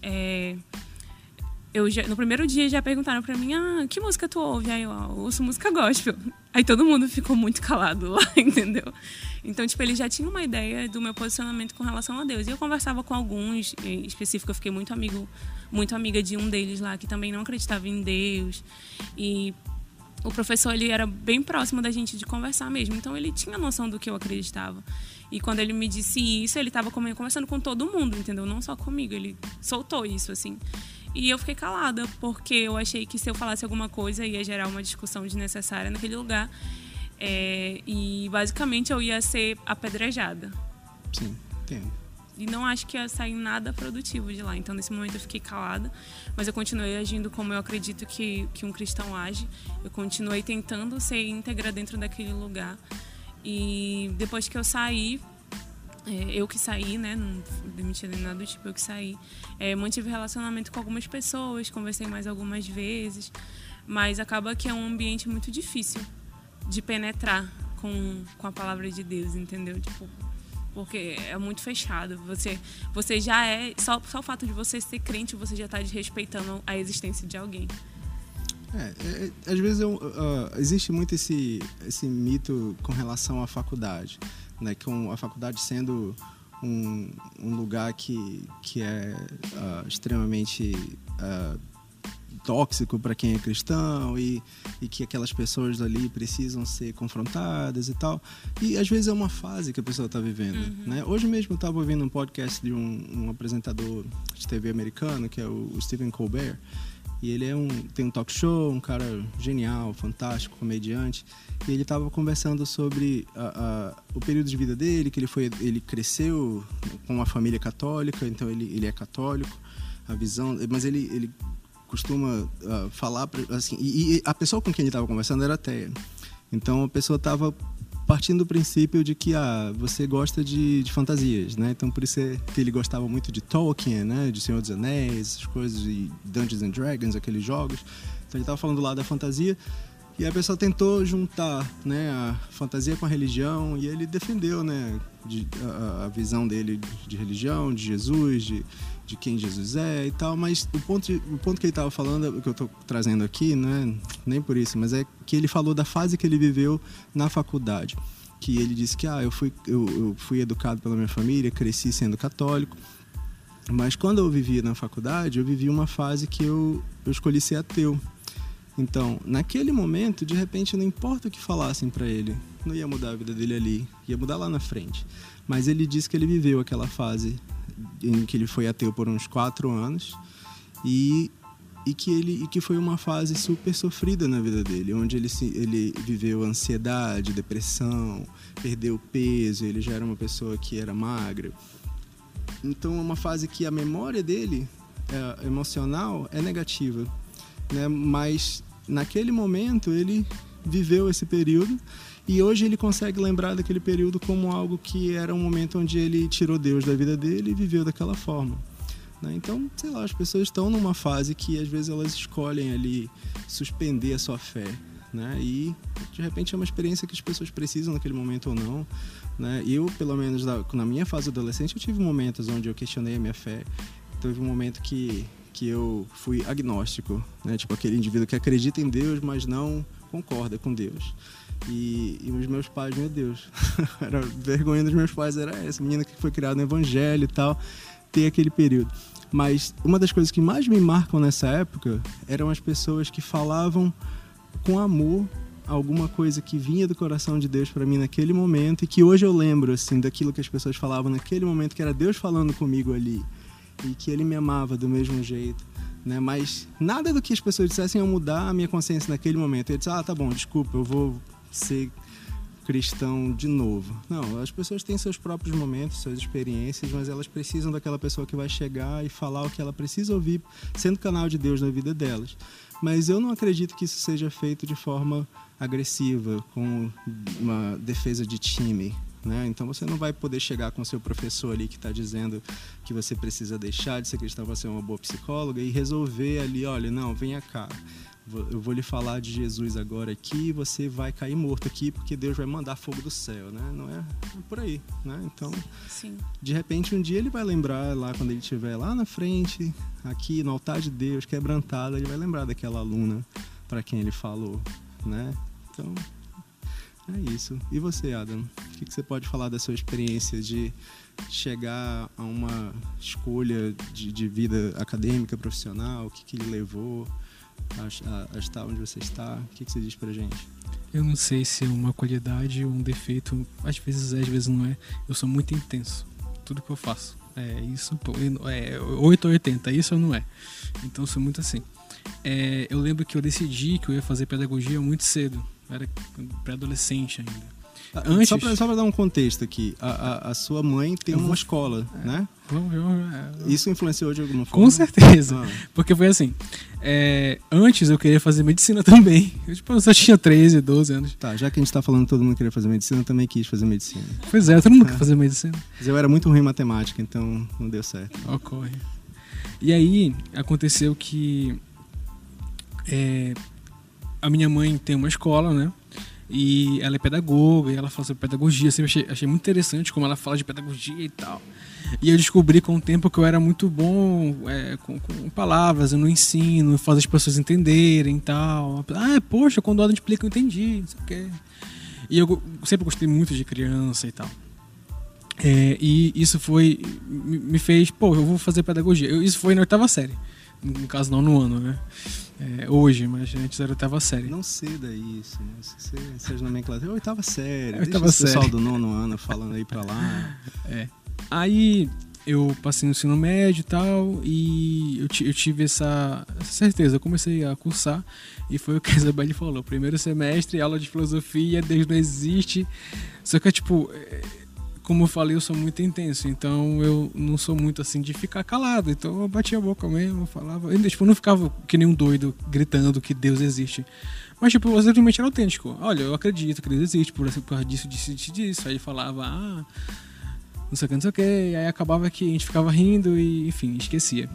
no primeiro dia já perguntaram pra mim: que música tu ouve? Aí eu ouço música gospel. Aí todo mundo ficou muito calado lá, entendeu? Então, tipo, eles já tinham uma ideia do meu posicionamento com relação a Deus. E eu conversava com alguns, em específico, eu fiquei muito amiga de um deles lá, que também não acreditava em Deus. E o professor, ele era bem próximo da gente de conversar mesmo. Então, ele tinha noção do que eu acreditava. E quando ele me disse isso, ele estava conversando com todo mundo, entendeu? Não só comigo. Ele soltou isso, assim. E eu fiquei calada, porque eu achei que se eu falasse alguma coisa ia gerar uma discussão desnecessária naquele lugar. E, basicamente, eu ia ser apedrejada. Sim, entendo. E não acho que ia sair nada produtivo de lá. Então, nesse momento, eu fiquei calada. Mas eu continuei agindo como eu acredito que um cristão age. Eu continuei tentando ser íntegra dentro daquele lugar. E depois que eu saí, eu que saí, né? Não fui demitida nem nada do tipo, eu que saí. Mantive relacionamento com algumas pessoas, conversei mais algumas vezes. Mas acaba que é um ambiente muito difícil de penetrar com a palavra de Deus, entendeu? Tipo, porque é muito fechado. Você já só o fato de você ser crente, você já está desrespeitando a existência de alguém. Às vezes existe muito esse mito com relação à faculdade, né? Com a faculdade sendo um lugar que é extremamente tóxico para quem é cristão e que aquelas pessoas ali precisam ser confrontadas e tal. E às vezes é uma fase que a pessoa está vivendo, né? Hoje mesmo eu estava ouvindo um podcast de um apresentador de TV americano, que é o Stephen Colbert, e ele tem um talk show, um cara genial, fantástico, comediante, e ele estava conversando sobre o período de vida dele, que ele cresceu com uma família católica, então ele é católico, a visão, mas ele costuma falar, assim, e a pessoa com quem ele estava conversando era ateia. Então a pessoa estava partindo do princípio de que você gosta de fantasias, né? Então por isso que ele gostava muito de Tolkien, né? De Senhor dos Anéis, essas coisas, e Dungeons and Dragons, aqueles jogos. Então ele estava falando lá da fantasia, e a pessoa tentou juntar, né, a fantasia com a religião, e ele defendeu, né, a visão dele de religião, de Jesus, de quem Jesus é e tal, mas o ponto que ele estava falando, o que eu estou trazendo aqui, não é nem por isso, mas é que ele falou da fase que ele viveu na faculdade, que ele disse que eu fui educado pela minha família, cresci sendo católico, mas quando eu vivia na faculdade, eu vivi uma fase que eu escolhi ser ateu. Então, naquele momento, de repente, não importa o que falassem para ele, não ia mudar a vida dele ali, ia mudar lá na frente. Mas ele disse que ele viveu aquela fase em que ele foi ateu por uns 4 anos e que foi uma fase super sofrida na vida dele, onde ele viveu ansiedade, depressão, perdeu peso, ele já era uma pessoa que era magra. Então, é uma fase que a memória dele, emocional, é negativa, né? Mas naquele momento ele viveu esse período e hoje ele consegue lembrar daquele período como algo que era um momento onde ele tirou Deus da vida dele e viveu daquela forma, né? Então, sei lá, as pessoas estão numa fase que às vezes elas escolhem ali suspender a sua fé, né? E de repente é uma experiência que as pessoas precisam naquele momento ou não, né? Eu, pelo menos na minha fase adolescente, eu tive momentos onde eu questionei a minha fé. Teve um momento que eu fui agnóstico, né? Tipo aquele indivíduo que acredita em Deus, mas não concorda com Deus. E os meus pais, meu Deus, a vergonha dos meus pais era essa, menina que foi criada no evangelho e tal, ter aquele período. Mas uma das coisas que mais me marcam nessa época eram as pessoas que falavam com amor alguma coisa que vinha do coração de Deus para mim naquele momento, e que hoje eu lembro, assim, daquilo que as pessoas falavam naquele momento, que era Deus falando comigo ali, e que Ele me amava do mesmo jeito, né? Mas nada do que as pessoas dissessem ia mudar a minha consciência naquele momento. Eu disse, tá bom, desculpa, eu vou ser cristão de novo. Não, as pessoas têm seus próprios momentos, suas experiências, mas elas precisam daquela pessoa que vai chegar e falar o que ela precisa ouvir, sendo canal de Deus na vida delas. Mas eu não acredito que isso seja feito de forma agressiva, com uma defesa de time, né? Então você não vai poder chegar com o seu professor ali que está dizendo que você precisa deixar de ser cristão para ser uma boa psicóloga e resolver ali, olha, não, venha cá, eu vou lhe falar de Jesus agora aqui, você vai cair morto aqui porque Deus vai mandar fogo do céu, né? Não é por aí, né? Então, sim, de repente um dia ele vai lembrar lá, quando ele estiver lá na frente, aqui no altar de Deus, quebrantado, ele vai lembrar daquela aluna para quem ele falou, né? Então, é isso. E você, Adam? O que você pode falar da sua experiência de chegar a uma escolha de vida acadêmica, profissional? O que lhe levou a estar onde você está? O que você diz pra gente? Eu não sei se é uma qualidade ou um defeito. Às vezes não é. Eu sou muito intenso. Tudo que eu faço. É isso, é 8 ou 80, isso ou não é? Então eu sou muito assim. Eu lembro que eu decidi que eu ia fazer pedagogia muito cedo. Eu era pré-adolescente ainda. Antes... Só para dar um contexto aqui, a sua mãe tem uma escola, né? Isso influenciou de alguma forma? Com certeza, porque foi assim, antes eu queria fazer medicina também, eu só tinha 13, 12 anos. Tá, já que a gente tá falando que todo mundo queria fazer medicina, eu também quis fazer medicina. Pois é, todo mundo quer fazer medicina. Mas eu era muito ruim em matemática, então não deu certo. Ocorre. E aí, aconteceu que a minha mãe tem uma escola, né? E ela é pedagoga, e ela fala sobre pedagogia. Sempre achei muito interessante como ela fala de pedagogia e tal. E eu descobri com o tempo que eu era muito bom com palavras, no ensino, fazer as pessoas entenderem e tal. Poxa, quando o Adam explica eu entendi, não sei o quê. E eu sempre gostei muito de criança e tal. E isso me fez, eu vou fazer pedagogia. Isso foi na 8ª série. No caso, não no ano, né? Hoje, mas antes era oitava série. Não ceda isso, né? Essas nomenclaturas. Oitava série. Oitava Deixa o pessoal série. do nono ano falando aí pra lá. Aí eu passei no ensino médio e tal, e eu tive essa certeza. Eu comecei a cursar, e foi o que a Isabelle falou. Primeiro semestre, aula de filosofia, Deus não existe. Só que, tipo, como eu falei, eu sou muito intenso, então eu não sou muito assim de ficar calado. Então eu batia a boca mesmo, eu falava. Eu, tipo, eu não ficava que nem um doido gritando que Deus existe. Mas, tipo, eu simplesmente era autêntico. Olha, eu acredito que Deus existe, por causa disso. Aí ele falava, não sei o que, e aí acabava que a gente ficava rindo e, enfim, esquecia.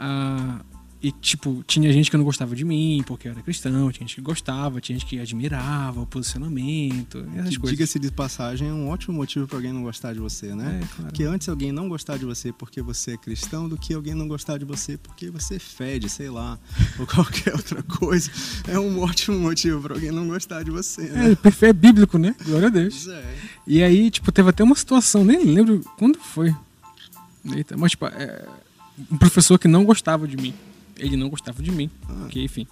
E, tipo, tinha gente que não gostava de mim porque eu era cristão, tinha gente que gostava, tinha gente que admirava o posicionamento, essas coisas. Diga-se de passagem, é um ótimo motivo pra alguém não gostar de você, né? Claro. Porque antes alguém não gostar de você porque você é cristão do que alguém não gostar de você porque você fede, sei lá, ou qualquer outra coisa. É um ótimo motivo pra alguém não gostar de você, né? É bíblico, né? Glória a Deus. E aí, tipo, teve até uma situação, nem lembro quando foi. Eita, mas, tipo, um professor que não gostava de mim. Ele não gostava de mim, porque, enfim.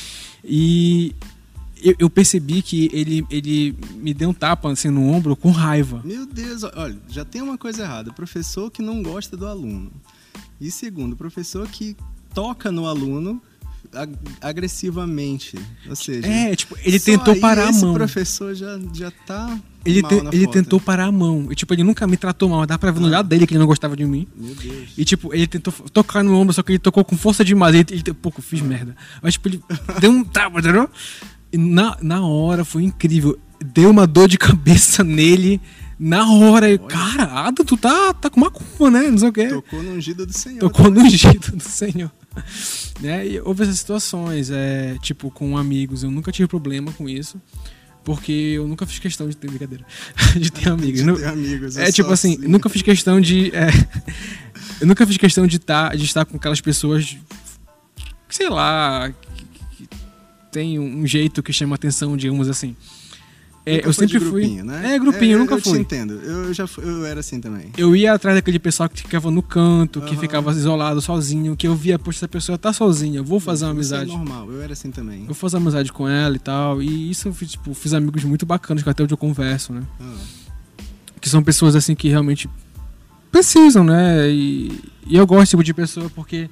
E eu percebi que ele me deu um tapa assim no ombro com raiva. Meu Deus, olha, já tem uma coisa errada. Professor que não gosta do aluno. E segundo, professor que toca no aluno agressivamente. Ou seja, tipo, ele tentou parar a mão. Esse professor já tá ele tentou parar a mão. E, tipo, ele nunca me tratou mal. Dá pra ver no olhar dele que ele não gostava de mim. Meu Deus. E, tipo, ele tentou tocar no ombro, só que ele tocou com força demais. Pouco, fiz merda. Mas, tipo, ele deu um tapa, entendeu? E na hora foi incrível. Deu uma dor de cabeça nele. Na hora, eu, cara, Ada, tu tá com uma culpa, né? Não sei o quê. Tocou no ungido do Senhor. Tocou no ungido do Senhor. Né? E houve essas situações, tipo, com amigos. Eu nunca tive problema com isso. Porque eu nunca fiz questão de ter brincadeira. De ter amigos. De ter amigos. Tipo assim, nunca fiz questão de. Eu nunca fiz questão de estar com aquelas pessoas. Sei lá. Que tem um jeito que chama atenção, digamos assim. Eu sempre grupinho, fui. Né? Grupinho, eu nunca fui. Eu te entendo. Eu era assim também. Eu ia atrás daquele pessoal que ficava no canto, que ficava isolado, sozinho, que eu via, poxa, essa pessoa tá sozinha, eu vou fazer uma amizade. Isso é normal, eu era assim também. Eu vou fazer amizade com ela e tal. E isso eu fiz amigos muito bacanas, que até hoje eu converso, né? Que são pessoas assim que realmente precisam, né? E eu gosto desse tipo de pessoa porque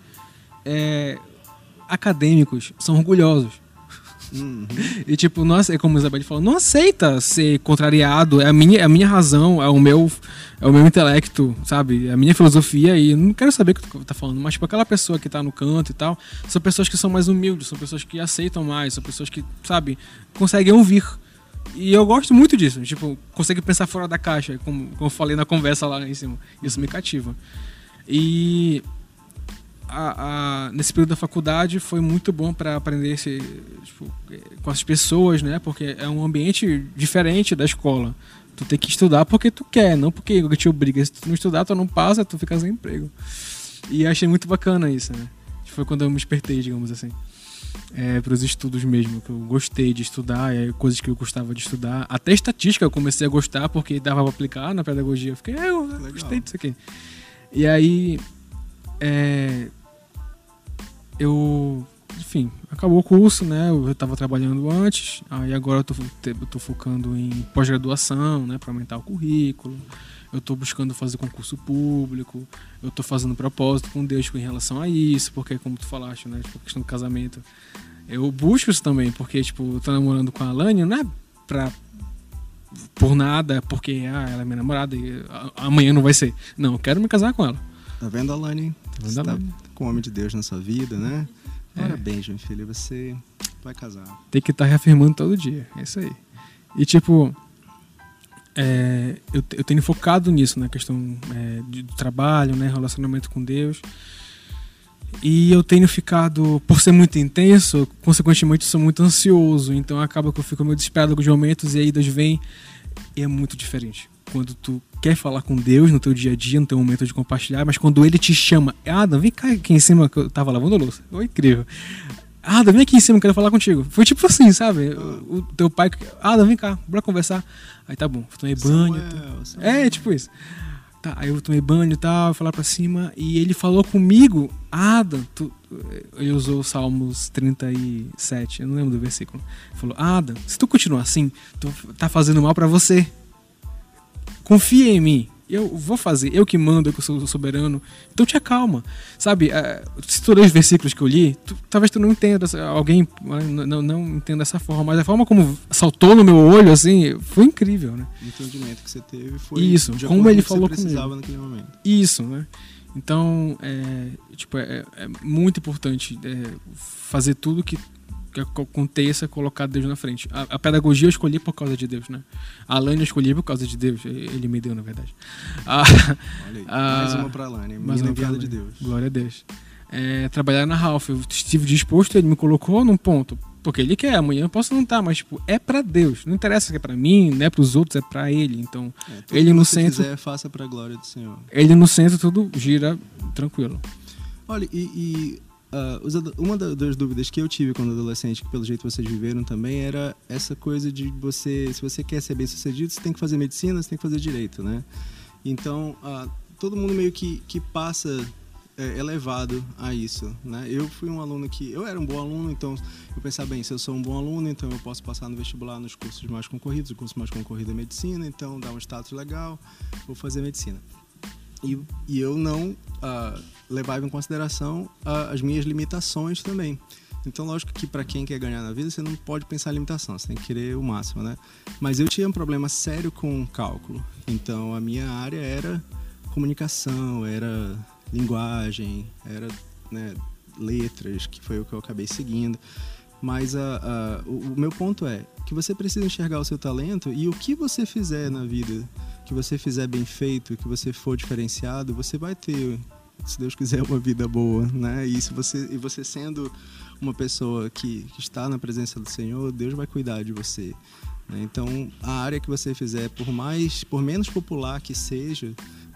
acadêmicos são orgulhosos. E tipo, nossa, como a Isabelle falou, não aceita ser contrariado, é a minha razão, é o meu intelecto, sabe? É a minha filosofia e não quero saber o que tu tá falando, mas tipo, aquela pessoa que tá no canto e tal, são pessoas que são mais humildes, são pessoas que aceitam mais, são pessoas que, sabe, conseguem ouvir. E eu gosto muito disso, tipo, consegue pensar fora da caixa, como eu falei na conversa lá em cima. Isso me cativa. E nesse período da faculdade foi muito bom para aprender com as pessoas, né? Porque é um ambiente diferente da escola. Tu tem que estudar porque tu quer, não porque alguém te obriga. Se tu não estudar, tu não passa, tu fica sem emprego. E achei muito bacana isso, né? Foi quando eu me despertei, digamos assim, para os estudos mesmo, que eu gostei de estudar, coisas que eu gostava de estudar. Até estatística eu comecei a gostar porque dava para aplicar na pedagogia. Eu fiquei, eu gostei disso aqui. E aí enfim, acabou o curso, né? Eu estava trabalhando antes, aí agora eu tô focando em pós-graduação, né? Para aumentar o currículo. Eu tô buscando fazer concurso público. Eu tô fazendo propósito com Deus em relação a isso, porque como tu falaste, né? Tipo, a questão do casamento. Eu busco isso também, porque tipo, eu tô namorando com a Alane, não é por nada, porque ela é minha namorada e amanhã não vai ser. Não, eu quero me casar com ela. Tá vendo, Alane? Você tá com o homem de Deus na sua vida, né? Parabéns, meu filho, você vai casar. Tem que estar reafirmando todo dia, é isso aí. E tipo, eu tenho focado nisso, na questão do trabalho, né, relacionamento com Deus. E eu tenho ficado, por ser muito intenso, consequentemente sou muito ansioso, então acaba que eu fico meio desesperado em alguns momentos e aí Deus vem e é muito diferente. Quando tu quer falar com Deus no teu dia a dia, no teu momento de compartilhar, mas quando Ele te chama, Adam, vem cá aqui em cima, que eu tava lavando a louça. Foi incrível. Adam, vem aqui em cima, eu quero falar contigo. Foi tipo assim, sabe? O teu pai, Adam, vem cá, bora conversar. Aí tá bom, tomei banho. Samuel. Tipo isso. Tá, aí eu tomei banho e tal, fui lá pra cima, e ele falou comigo, Adam, ele usou Salmos 37, eu não lembro do versículo. Ele falou: Adam, se tu continuar assim, tu tá fazendo mal pra você. Confia em mim. Eu vou fazer, eu que mando, eu que sou o soberano. Então te acalma, sabe? Se tu ler os versículos que eu li, talvez tu não entenda, alguém não entenda dessa forma, mas a forma como saltou no meu olho, assim, foi incrível, né? O entendimento que você teve foi isso, de como ele falou que você precisava naquele momento. Isso, né? Então, é muito importante fazer tudo que aconteça, colocar Deus na frente. A pedagogia eu escolhi por causa de Deus, né? A Alane eu escolhi por causa de Deus. Ele me deu, na verdade. Olha aí, mais uma pra Alane, menina enviada de Deus. Glória a Deus. Trabalhar na Ralph, eu estive disposto, ele me colocou num ponto. Porque ele quer, amanhã eu posso não estar, mas tipo, é pra Deus. Não interessa que é pra mim, não é pros outros, é pra ele. Então, ele no centro. Se quiser, faça pra glória do Senhor. Ele no centro, tudo gira tranquilo. Olha, uma das dúvidas que eu tive quando adolescente, que pelo jeito vocês viveram também, era essa coisa de se você quer ser bem sucedido, você tem que fazer medicina, você tem que fazer direito, né? Então, todo mundo meio que passa elevado a isso, né? Eu fui um aluno eu era um bom aluno, então eu pensava, bem, se eu sou um bom aluno, então eu posso passar no vestibular nos cursos mais concorridos, o curso mais concorrido é medicina, então dá um status legal, vou fazer medicina. E eu não levava em consideração as minhas limitações também. Então, lógico que para quem quer ganhar na vida, você não pode pensar em limitação, você tem que querer o máximo, né? Mas eu tinha um problema sério com cálculo. Então, a minha área era comunicação, era linguagem, era, né, letras, que foi o que eu acabei seguindo. Mas o meu ponto é que você precisa enxergar o seu talento, e o que você fizer na vida, que você fizer bem feito, que você for diferenciado, você vai ter, se Deus quiser, uma vida boa, né? E você sendo uma pessoa que está na presença do Senhor, Deus vai cuidar de você, né? Então, a área que você fizer, por menos popular que seja,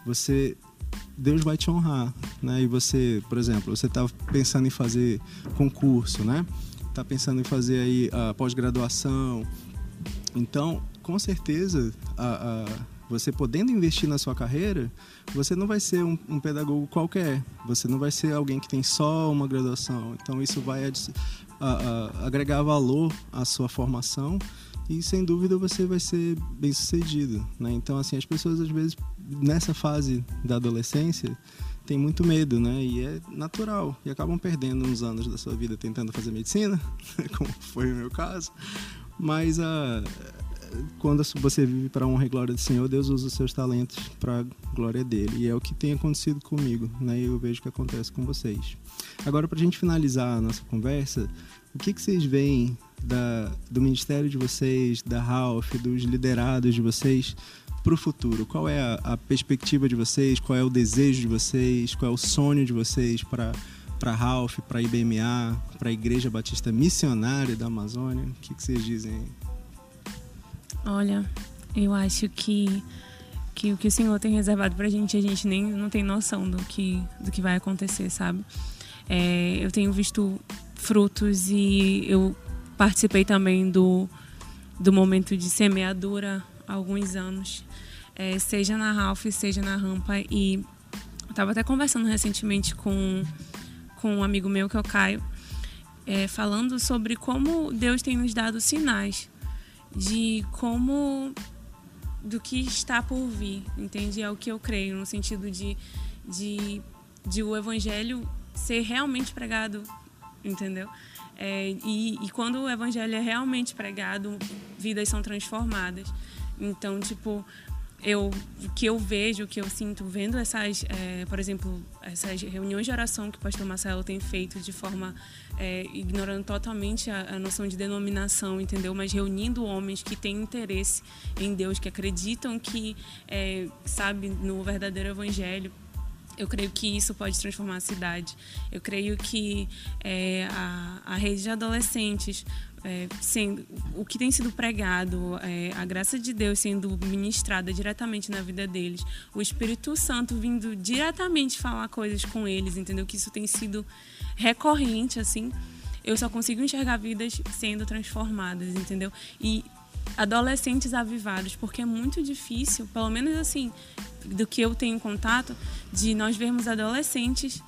Deus vai te honrar, né? E você, por exemplo, você está pensando em fazer concurso, né? Está pensando em fazer aí a pós-graduação. Então, com certeza, você podendo investir na sua carreira, você não vai ser um pedagogo qualquer. Você não vai ser alguém que tem só uma graduação. Então, isso vai agregar valor à sua formação e, sem dúvida, você vai ser bem-sucedido, né? Então, assim, as pessoas, às vezes, nessa fase da adolescência, tem muito medo, né? E é natural. E acabam perdendo uns anos da sua vida tentando fazer medicina, como foi o meu caso. Mas quando você vive para a honra e glória do Senhor, Deus usa os seus talentos para a glória dele. E é o que tem acontecido comigo, né? E eu vejo que acontece com vocês. Agora, para a gente finalizar a nossa conversa, o que vocês veem do ministério de vocês, da Ralph, dos liderados de vocês, para o futuro? Qual é a perspectiva de vocês? Qual é o desejo de vocês? Qual é o sonho de vocês para a Ralph, para a IBMA, para a Igreja Batista Missionária da Amazônia? O que vocês dizem aí? Olha, eu acho que o que o Senhor tem reservado pra gente, a gente nem não tem noção do que vai acontecer, sabe? Eu tenho visto frutos e eu participei também do momento de semeadura há alguns anos, seja na Ralph, seja na Rampa, e eu estava até conversando recentemente com um amigo meu, que é o Caio, falando sobre como Deus tem nos dado sinais do que está por vir, entende? É o que eu creio, no sentido de o evangelho ser realmente pregado, entendeu? E quando o evangelho é realmente pregado, vidas são transformadas. Então, tipo, o que eu vejo, o que eu sinto vendo essas, por exemplo, essas reuniões de oração que o pastor Marcelo tem feito de forma ignorando totalmente a noção de denominação, entendeu? Mas reunindo homens que têm interesse em Deus, que acreditam que, sabe, no verdadeiro evangelho. Eu creio que isso pode transformar a cidade. Eu creio que a rede de adolescentes, sendo o que tem sido pregado, a graça de Deus sendo ministrada diretamente na vida deles, o Espírito Santo vindo diretamente falar coisas com eles, entendeu? Que isso tem sido recorrente, assim. Eu só consigo enxergar vidas sendo transformadas, entendeu? E adolescentes avivados, porque é muito difícil, pelo menos assim, do que eu tenho contato, de nós vermos adolescentes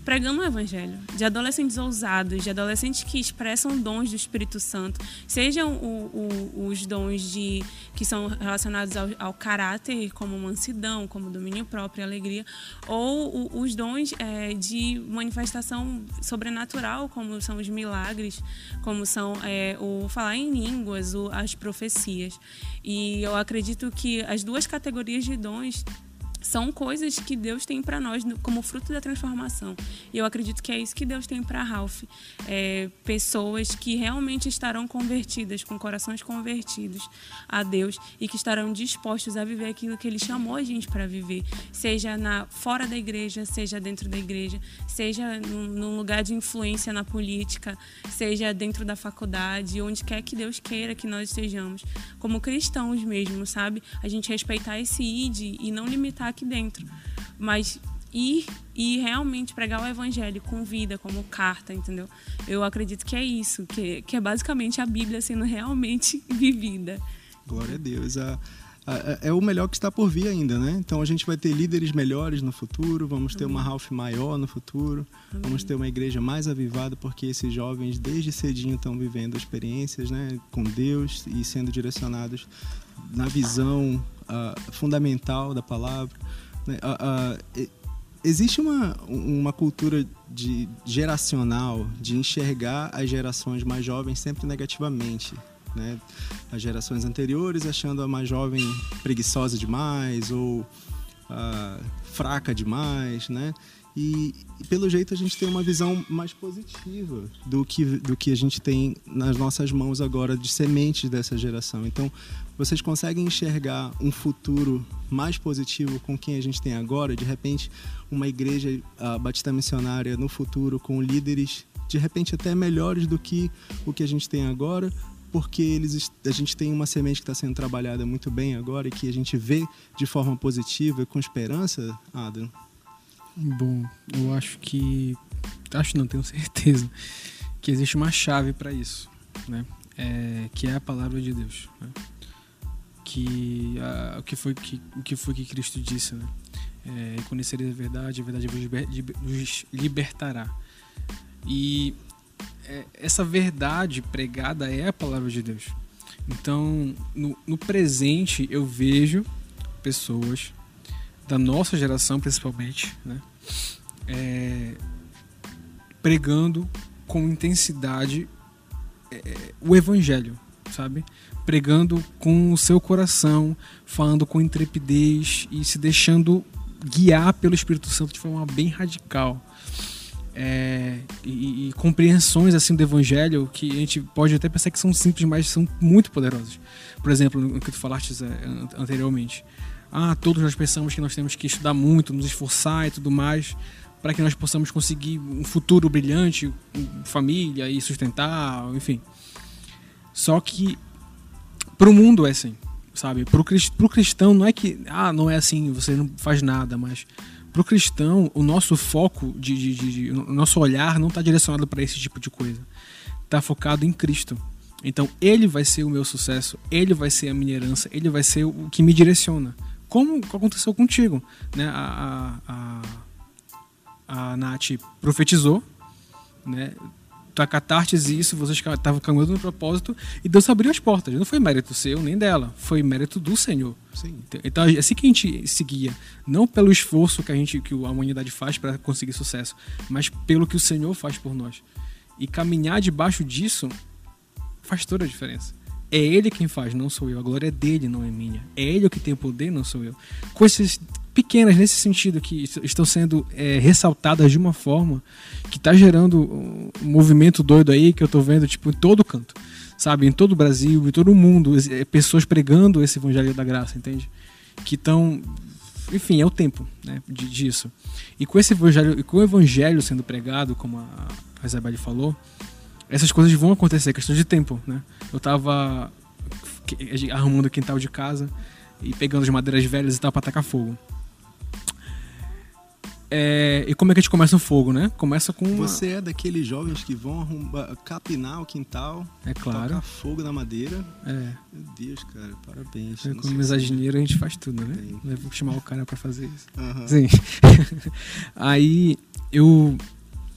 pregando o evangelho, de adolescentes ousados, de adolescentes que expressam dons do Espírito Santo, sejam os dons que são relacionados ao caráter, como mansidão, como domínio próprio, alegria, ou os dons de manifestação sobrenatural, como são os milagres, como são o falar em línguas, as profecias. E eu acredito que as duas categorias de dons são coisas que Deus tem para nós como fruto da transformação. E eu acredito que é isso que Deus tem para Ralph. Pessoas que realmente estarão convertidas, com corações convertidos a Deus e que estarão dispostos a viver aquilo que Ele chamou a gente para viver. Seja fora da igreja, seja dentro da igreja, seja num lugar de influência na política, seja dentro da faculdade, onde quer que Deus queira que nós estejamos. Como cristãos mesmo, sabe? A gente respeitar esse ID e não limitar aqui dentro, mas ir e realmente pregar o evangelho com vida, como carta, entendeu? Eu acredito que é isso, que é basicamente a Bíblia sendo realmente vivida. Glória a Deus. É o melhor que está por vir ainda, né? Então a gente vai ter líderes melhores no futuro, vamos ter uma Ralph maior no futuro, vamos ter uma igreja mais avivada, porque esses jovens desde cedinho estão vivendo experiências, né, com Deus e sendo direcionados na visão fundamental da palavra. Né? Existe uma cultura geracional de enxergar as gerações mais jovens sempre negativamente. Né? As gerações anteriores achando a mais jovem preguiçosa demais ou fraca demais, né? E pelo jeito a gente tem uma visão mais positiva do que a gente tem nas nossas mãos agora de sementes dessa geração. Então, vocês conseguem enxergar um futuro mais positivo com quem a gente tem agora? De repente, uma igreja batista missionária no futuro com líderes, de repente até melhores do que o que a gente tem agora, porque a gente tem uma semente que está sendo trabalhada muito bem agora e que a gente vê de forma positiva e com esperança, Adam? Bom, eu tenho certeza que existe uma chave para isso, né? Que é a palavra de Deus, né? O que foi que Cristo disse, né? Conhecereis a verdade vos libertará. E essa verdade pregada é a palavra de Deus. Então, no presente, eu vejo pessoas da nossa geração, principalmente, né, pregando com intensidade o evangelho, sabe? Pregando com o seu coração, falando com intrepidez e se deixando guiar pelo Espírito Santo de forma bem radical. E compreensões assim do evangelho que a gente pode até pensar que são simples, mas são muito poderosas. Por exemplo, o que tu falaste anteriormente. Todos nós pensamos que nós temos que estudar muito, nos esforçar e tudo mais, para que nós possamos conseguir um futuro brilhante, família e sustentar, enfim. Só que para o mundo é assim, sabe? Para o cristão não é que não é assim, você não faz nada, mas para o cristão o nosso foco, o nosso olhar não está direcionado para esse tipo de coisa. Está focado em Cristo. Então ele vai ser o meu sucesso, ele vai ser a minha herança, ele vai ser o que me direciona. Como aconteceu contigo, né? A Nath profetizou, né? Tu acatastes isso, vocês estavam caminhando no propósito e Deus abriu as portas. Não foi mérito seu nem dela, foi mérito do Senhor. Sim. Então é assim que a gente seguia, não pelo esforço que a humanidade faz para conseguir sucesso, mas pelo que o Senhor faz por nós. E caminhar debaixo disso faz toda a diferença. É Ele quem faz, não sou eu. A glória é dele, não é minha. É Ele o que tem o poder, não sou eu. Coisas pequenas nesse sentido que estão sendo ressaltadas de uma forma que está gerando um movimento doido aí que eu estou vendo em todo canto, sabe? Em todo o Brasil, em todo o mundo, pessoas pregando esse evangelho da graça, entende? Que estão... Enfim, é o tempo, né, disso. E com esse evangelho, com o evangelho sendo pregado, como a Isabelle falou, essas coisas vão acontecer, questão de tempo, né? Eu tava arrumando o quintal de casa e pegando as madeiras velhas e tal pra tacar fogo. E como é que a gente começa o fogo, né? Começa com Você é daqueles jovens que vão capinar o quintal, é claro, tocar fogo na madeira. Meu Deus, cara, parabéns. Com mesagineiro a gente faz tudo, né? Vou chamar o cara pra fazer isso. Uhum. Sim. Aí eu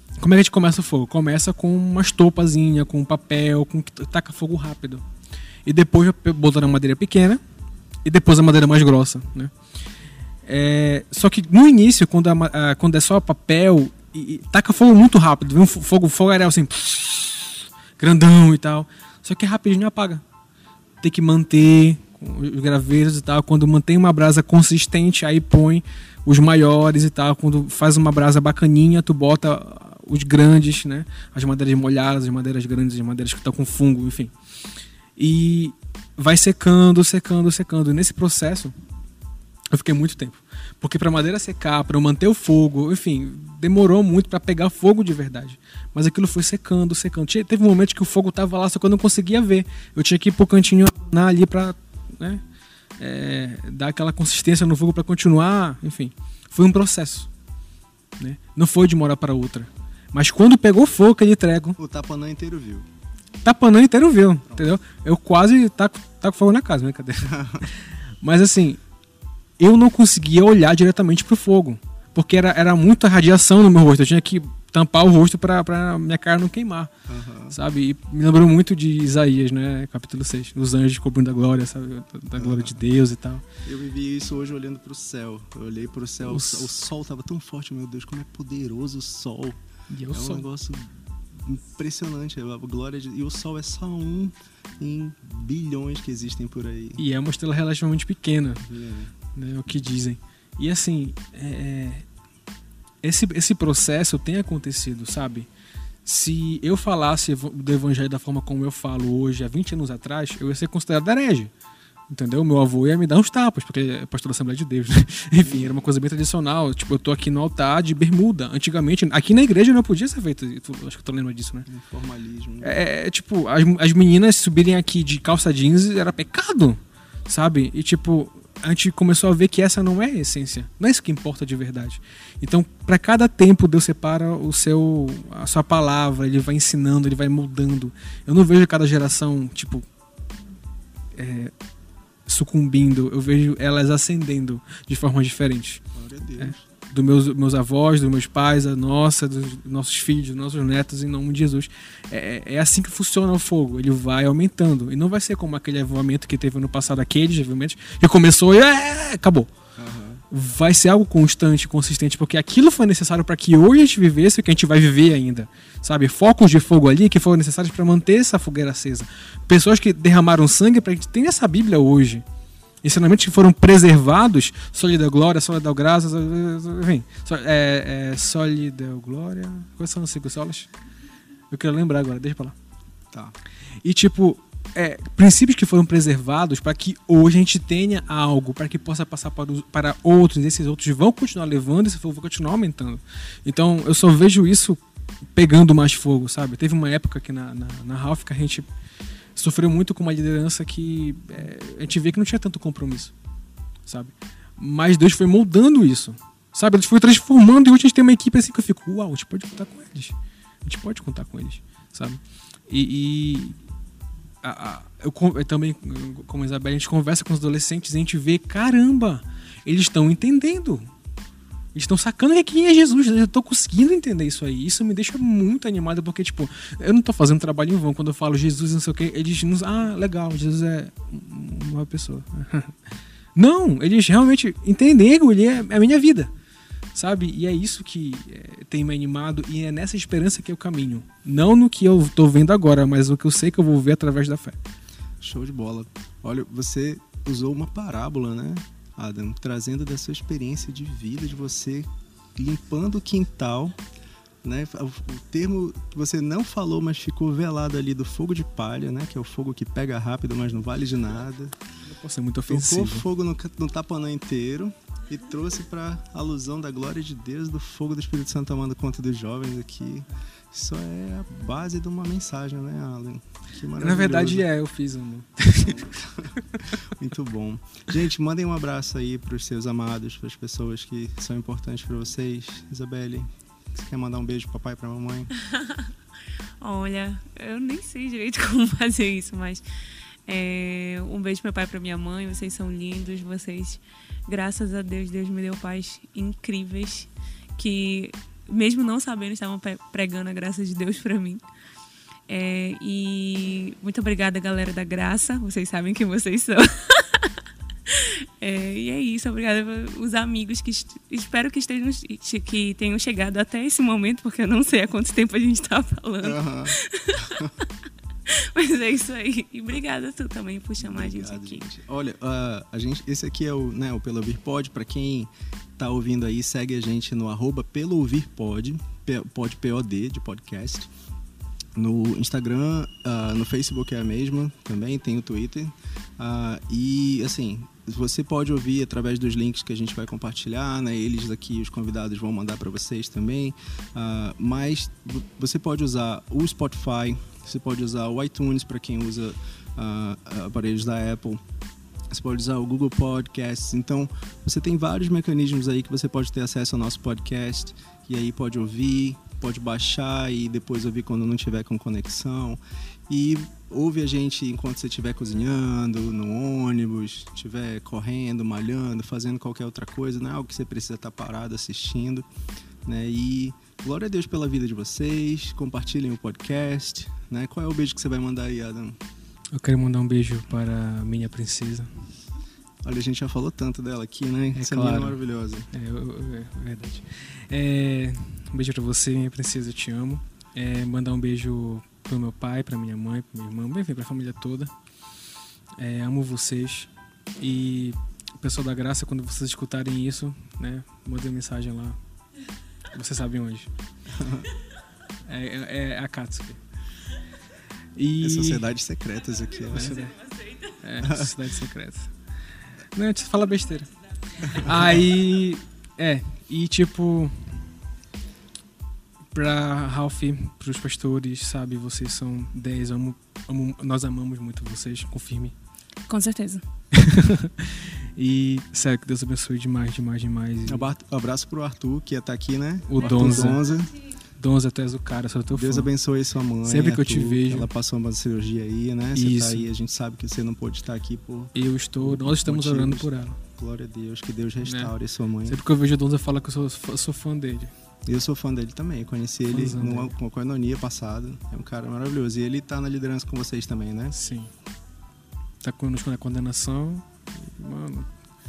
como é que a gente começa o fogo? Começa com uma estopazinha, com papel, com que taca fogo rápido. E depois botando a madeira pequena e depois a madeira mais grossa, né? Só que no início, quando é só papel, e taca fogo muito rápido, vem um fogo aéreo assim, grandão e tal. Só que rapidinho apaga. Tem que manter os graveiros e tal. Quando mantém uma brasa consistente, aí põe os maiores e tal. Quando faz uma brasa bacaninha, tu bota os grandes, né? As madeiras molhadas, as madeiras grandes, as madeiras que estão com fungo, enfim. E vai secando, secando, secando. E nesse processo, eu fiquei muito tempo. Porque pra madeira secar, pra eu manter o fogo, enfim, demorou muito pra pegar fogo de verdade. Mas aquilo foi secando, secando. Teve um momento que o fogo tava lá, só que eu não conseguia ver. Eu tinha que ir pro cantinho ali pra, né, dar aquela consistência no fogo pra continuar. Enfim, foi um processo, né? Não foi de uma hora pra outra. Mas quando pegou fogo, aquele treco... O Tapanã inteiro viu. Tapanã inteiro viu, entendeu? Eu quase taco fogo na casa, né? Cadê? Mas assim... eu não conseguia olhar diretamente pro fogo, porque era muita radiação no meu rosto. Eu tinha que tampar o rosto pra minha cara não queimar, sabe? E me lembrou muito de Isaías, né? Capítulo 6. Os anjos cobrindo a glória, sabe? Da glória de Deus e tal. Eu vivi isso hoje olhando pro céu. Eu olhei pro céu, o sol tava tão forte, meu Deus, como é poderoso o sol. E um negócio impressionante. A glória e o sol é só um em bilhões que existem por aí. E é uma estrela relativamente pequena. Né, o que dizem. E assim, esse processo tem acontecido, sabe? Se eu falasse do evangelho da forma como eu falo hoje, há 20 anos atrás, eu ia ser considerado herege. Entendeu? Meu avô ia me dar uns tapas, porque é pastor da Assembleia de Deus, né? Enfim, era uma coisa bem tradicional. Tipo, eu tô aqui no altar de bermuda. Antigamente, aqui na igreja não podia ser feito. Acho que eu tô lendo disso, né? Formalismo. Tipo, as meninas subirem aqui de calça jeans era pecado, sabe? E tipo... a gente começou a ver que essa não é a essência. Não é isso que importa de verdade. Então, para cada tempo, Deus separa a sua palavra, Ele vai ensinando, Ele vai moldando. Eu não vejo cada geração, tipo, sucumbindo. Eu vejo elas ascendendo de forma diferente. Glória a Deus. Dos meus avós, dos meus pais, a nossa, dos nossos filhos, dos nossos netos, em nome de Jesus. É assim que funciona o fogo. Ele vai aumentando. E não vai ser como aquele avivamento que teve no passado, aqueles avivamentos, que começou e acabou. Vai ser algo constante, consistente, porque aquilo foi necessário para que hoje a gente vivesse o que a gente vai viver ainda. Sabe? Focos de fogo ali que foram necessários para manter essa fogueira acesa. Pessoas que derramaram sangue para que a gente tenha essa Bíblia hoje. Ensinamentos que foram preservados, Soli Deo Glória, Soli Deo Graças, enfim, Soli Deo Glória, quais são os 5 solas? Eu queria lembrar agora, deixa pra lá. Tá. E tipo, princípios que foram preservados para que hoje a gente tenha algo, para que possa passar para outros, esses outros vão continuar levando, esse fogo vai continuar aumentando. Então eu só vejo isso pegando mais fogo, sabe? Teve uma época aqui na Ralph que a gente sofreu muito com uma liderança que a gente vê que não tinha tanto compromisso, sabe? Mas Deus foi moldando isso, sabe? Deus foi transformando e hoje a gente tem uma equipe assim que eu fico, uau, a gente pode contar com eles. A gente pode contar com eles, sabe? Eu também, como a Isabel, a gente conversa com os adolescentes e a gente vê, caramba, eles estão entendendo. Eles estão sacando quem é Jesus. Eu tô conseguindo entender isso aí. Isso me deixa muito animado, porque, tipo, eu não tô fazendo trabalho em vão. Quando eu falo Jesus, não sei o que, eles não... legal, Jesus é uma pessoa. Não, eles realmente entendem, ele é a minha vida, sabe? E é isso que tem me animado e é nessa esperança que eu caminho. Não no que eu tô vendo agora, mas no que eu sei que eu vou ver através da fé. Show de bola. Olha, você usou uma parábola, né, Adam, trazendo da sua experiência de vida, de você limpando o quintal, né? O termo que você não falou, mas ficou velado ali do fogo de palha, né? Que é o fogo que pega rápido, mas não vale de nada. Pode ser muito ofensivo. Tocou fogo no Tapanã inteiro e trouxe para alusão da glória de Deus, do fogo do Espírito Santo tomando conta dos jovens aqui. Isso é a base de uma mensagem, né, Alan? Que maravilhoso. Na verdade eu fiz, amor. Muito bom. Gente, mandem um abraço aí para os seus amados, para as pessoas que são importantes para vocês. Isabelle, você quer mandar um beijo pro papai e pra mamãe? Olha, eu nem sei direito como fazer isso, mas um beijo pro meu pai e pra minha mãe. Vocês são lindos, vocês, graças a Deus, Deus me deu pais incríveis, que mesmo não sabendo, estavam pregando a graça de Deus para mim. E muito obrigada, galera da Graça. Vocês sabem quem vocês são. E é isso, obrigada os amigos que espero que tenham chegado até esse momento, porque eu não sei há quanto tempo a gente tá falando. Uhum. Mas é isso aí. E obrigada tu também por chamar a gente aqui. Gente. Olha, esse aqui é o Pelo Ouvir Pod. Pra quem tá ouvindo aí, segue a gente no @PeloOuvirPod, POD, de podcast. No Instagram, no Facebook é a mesma, também tem o Twitter. E assim, você pode ouvir através dos links que a gente vai compartilhar, né? Eles aqui, os convidados, vão mandar para vocês também. Mas você pode usar o Spotify, você pode usar o iTunes para quem usa aparelhos da Apple. Você pode usar o Google Podcasts. Então, você tem vários mecanismos aí que você pode ter acesso ao nosso podcast. E aí pode ouvir, pode baixar e depois ouvir quando não tiver com conexão. E ouve a gente enquanto você estiver cozinhando, no ônibus, estiver correndo, malhando, fazendo qualquer outra coisa. Não é algo que você precisa estar parado assistindo, né? E glória a Deus pela vida de vocês. Compartilhem o podcast, né? Qual é o beijo que você vai mandar aí, Adam? Eu quero mandar um beijo para a minha princesa. Olha, a gente já falou tanto dela aqui, né? Essa claro. menina maravilhosa. É verdade. Um beijo pra você, minha princesa, eu te amo. Mandar um beijo pro meu pai, pra minha mãe, pro meu irmão, enfim, pra família toda. Amo vocês. E o pessoal da Graça, quando vocês escutarem isso, né, mandem mensagem lá. Vocês sabem onde. É a Katsuki. E sociedades secretas aqui. Sociedades secretas. Não, você fala besteira. Aí, e tipo, pra Ralph, pros pastores, sabe, vocês são 10, nós amamos muito vocês, confirme. Com certeza. E, sério, que Deus abençoe demais. Um abraço pro Arthur, que ia estar aqui, né? O Donza, tu és o cara, só teu fã. Deus abençoe sua mãe. Sempre que Arthur, eu te vejo. Ela passou uma cirurgia aí, né? Você tá aí, a gente sabe que você não pôde estar aqui por... Nós estamos orando por ela. Glória a Deus, que Deus restaure sua mãe. Sempre que eu vejo o Donza, fala que eu sou fã dele. Eu sou fã dele também, eu conheci ele numa coinonia passada. É um cara maravilhoso. E ele tá na liderança com vocês também, né? Sim. Tá conosco na condenação. Mano,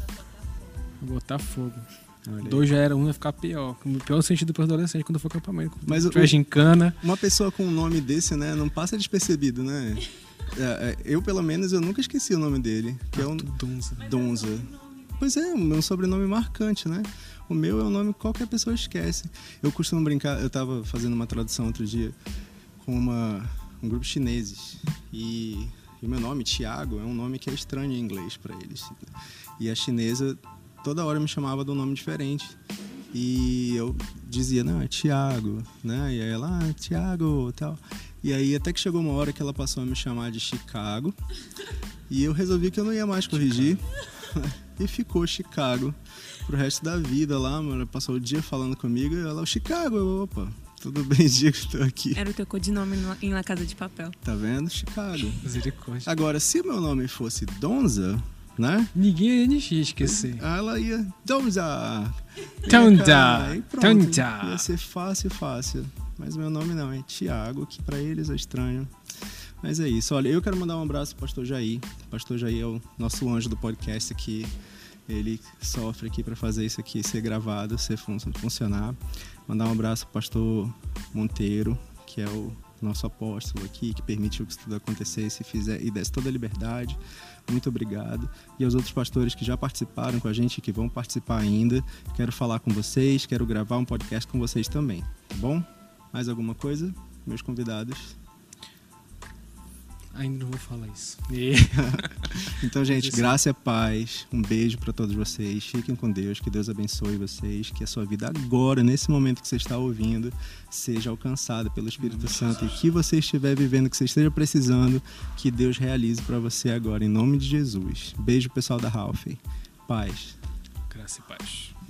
vou botar fogo. 2 já era, 1 vai ficar pior. O pior sentido para os adolescentes quando for acampamento. Mas gincana. Uma pessoa com um nome desse, né, não passa despercebido, né? Eu, pelo menos, eu nunca esqueci o nome dele. Que é o Donza. Pois é, o meu sobrenome marcante, né? O meu é um nome que qualquer pessoa esquece. Eu costumo brincar, eu tava fazendo uma tradução outro dia com um grupo de chineses. E o meu nome, Tiago, é um nome que é estranho em inglês para eles. E a chinesa toda hora me chamava de um nome diferente. E eu dizia, não, é Tiago, né? E aí ela, Tiago, tal. E aí até que chegou uma hora que ela passou a me chamar de Chicago. E eu resolvi que eu não ia mais corrigir. E ficou Chicago pro resto da vida lá, mano. Passou o dia falando comigo e ela, Chicago, opa, tudo bem, dia que estou aqui. Era o teu codinome em La Casa de Papel. Tá vendo? Chicago. Misericórdia. Agora, se o meu nome fosse Donza, né? Ninguém ia esquecer. Ela ia, Donza! Tonza! Ia ser fácil. Mas meu nome não, é Tiago, que pra eles é estranho. Mas é isso. Olha, eu quero mandar um abraço pro Pastor Jair. O Pastor Jair é o nosso anjo do podcast aqui. Ele sofre aqui para fazer isso aqui ser gravado, ser funcionar. Mandar um abraço pro Pastor Monteiro, que é o nosso apóstolo aqui, que permitiu que isso tudo acontecesse e desse toda a liberdade. Muito obrigado. E aos outros pastores que já participaram com a gente, que vão participar ainda. Quero falar com vocês, quero gravar um podcast com vocês também, tá bom? Mais alguma coisa? Meus convidados. Ainda não vou falar isso. Então, gente, graça e paz. Um beijo para todos vocês. Fiquem com Deus. Que Deus abençoe vocês. Que a sua vida agora, nesse momento que você está ouvindo, seja alcançada pelo Espírito Santo. E que você estiver vivendo, que você esteja precisando, que Deus realize para você agora, em nome de Jesus. Beijo, pessoal da Ralph. Paz. Graça e paz.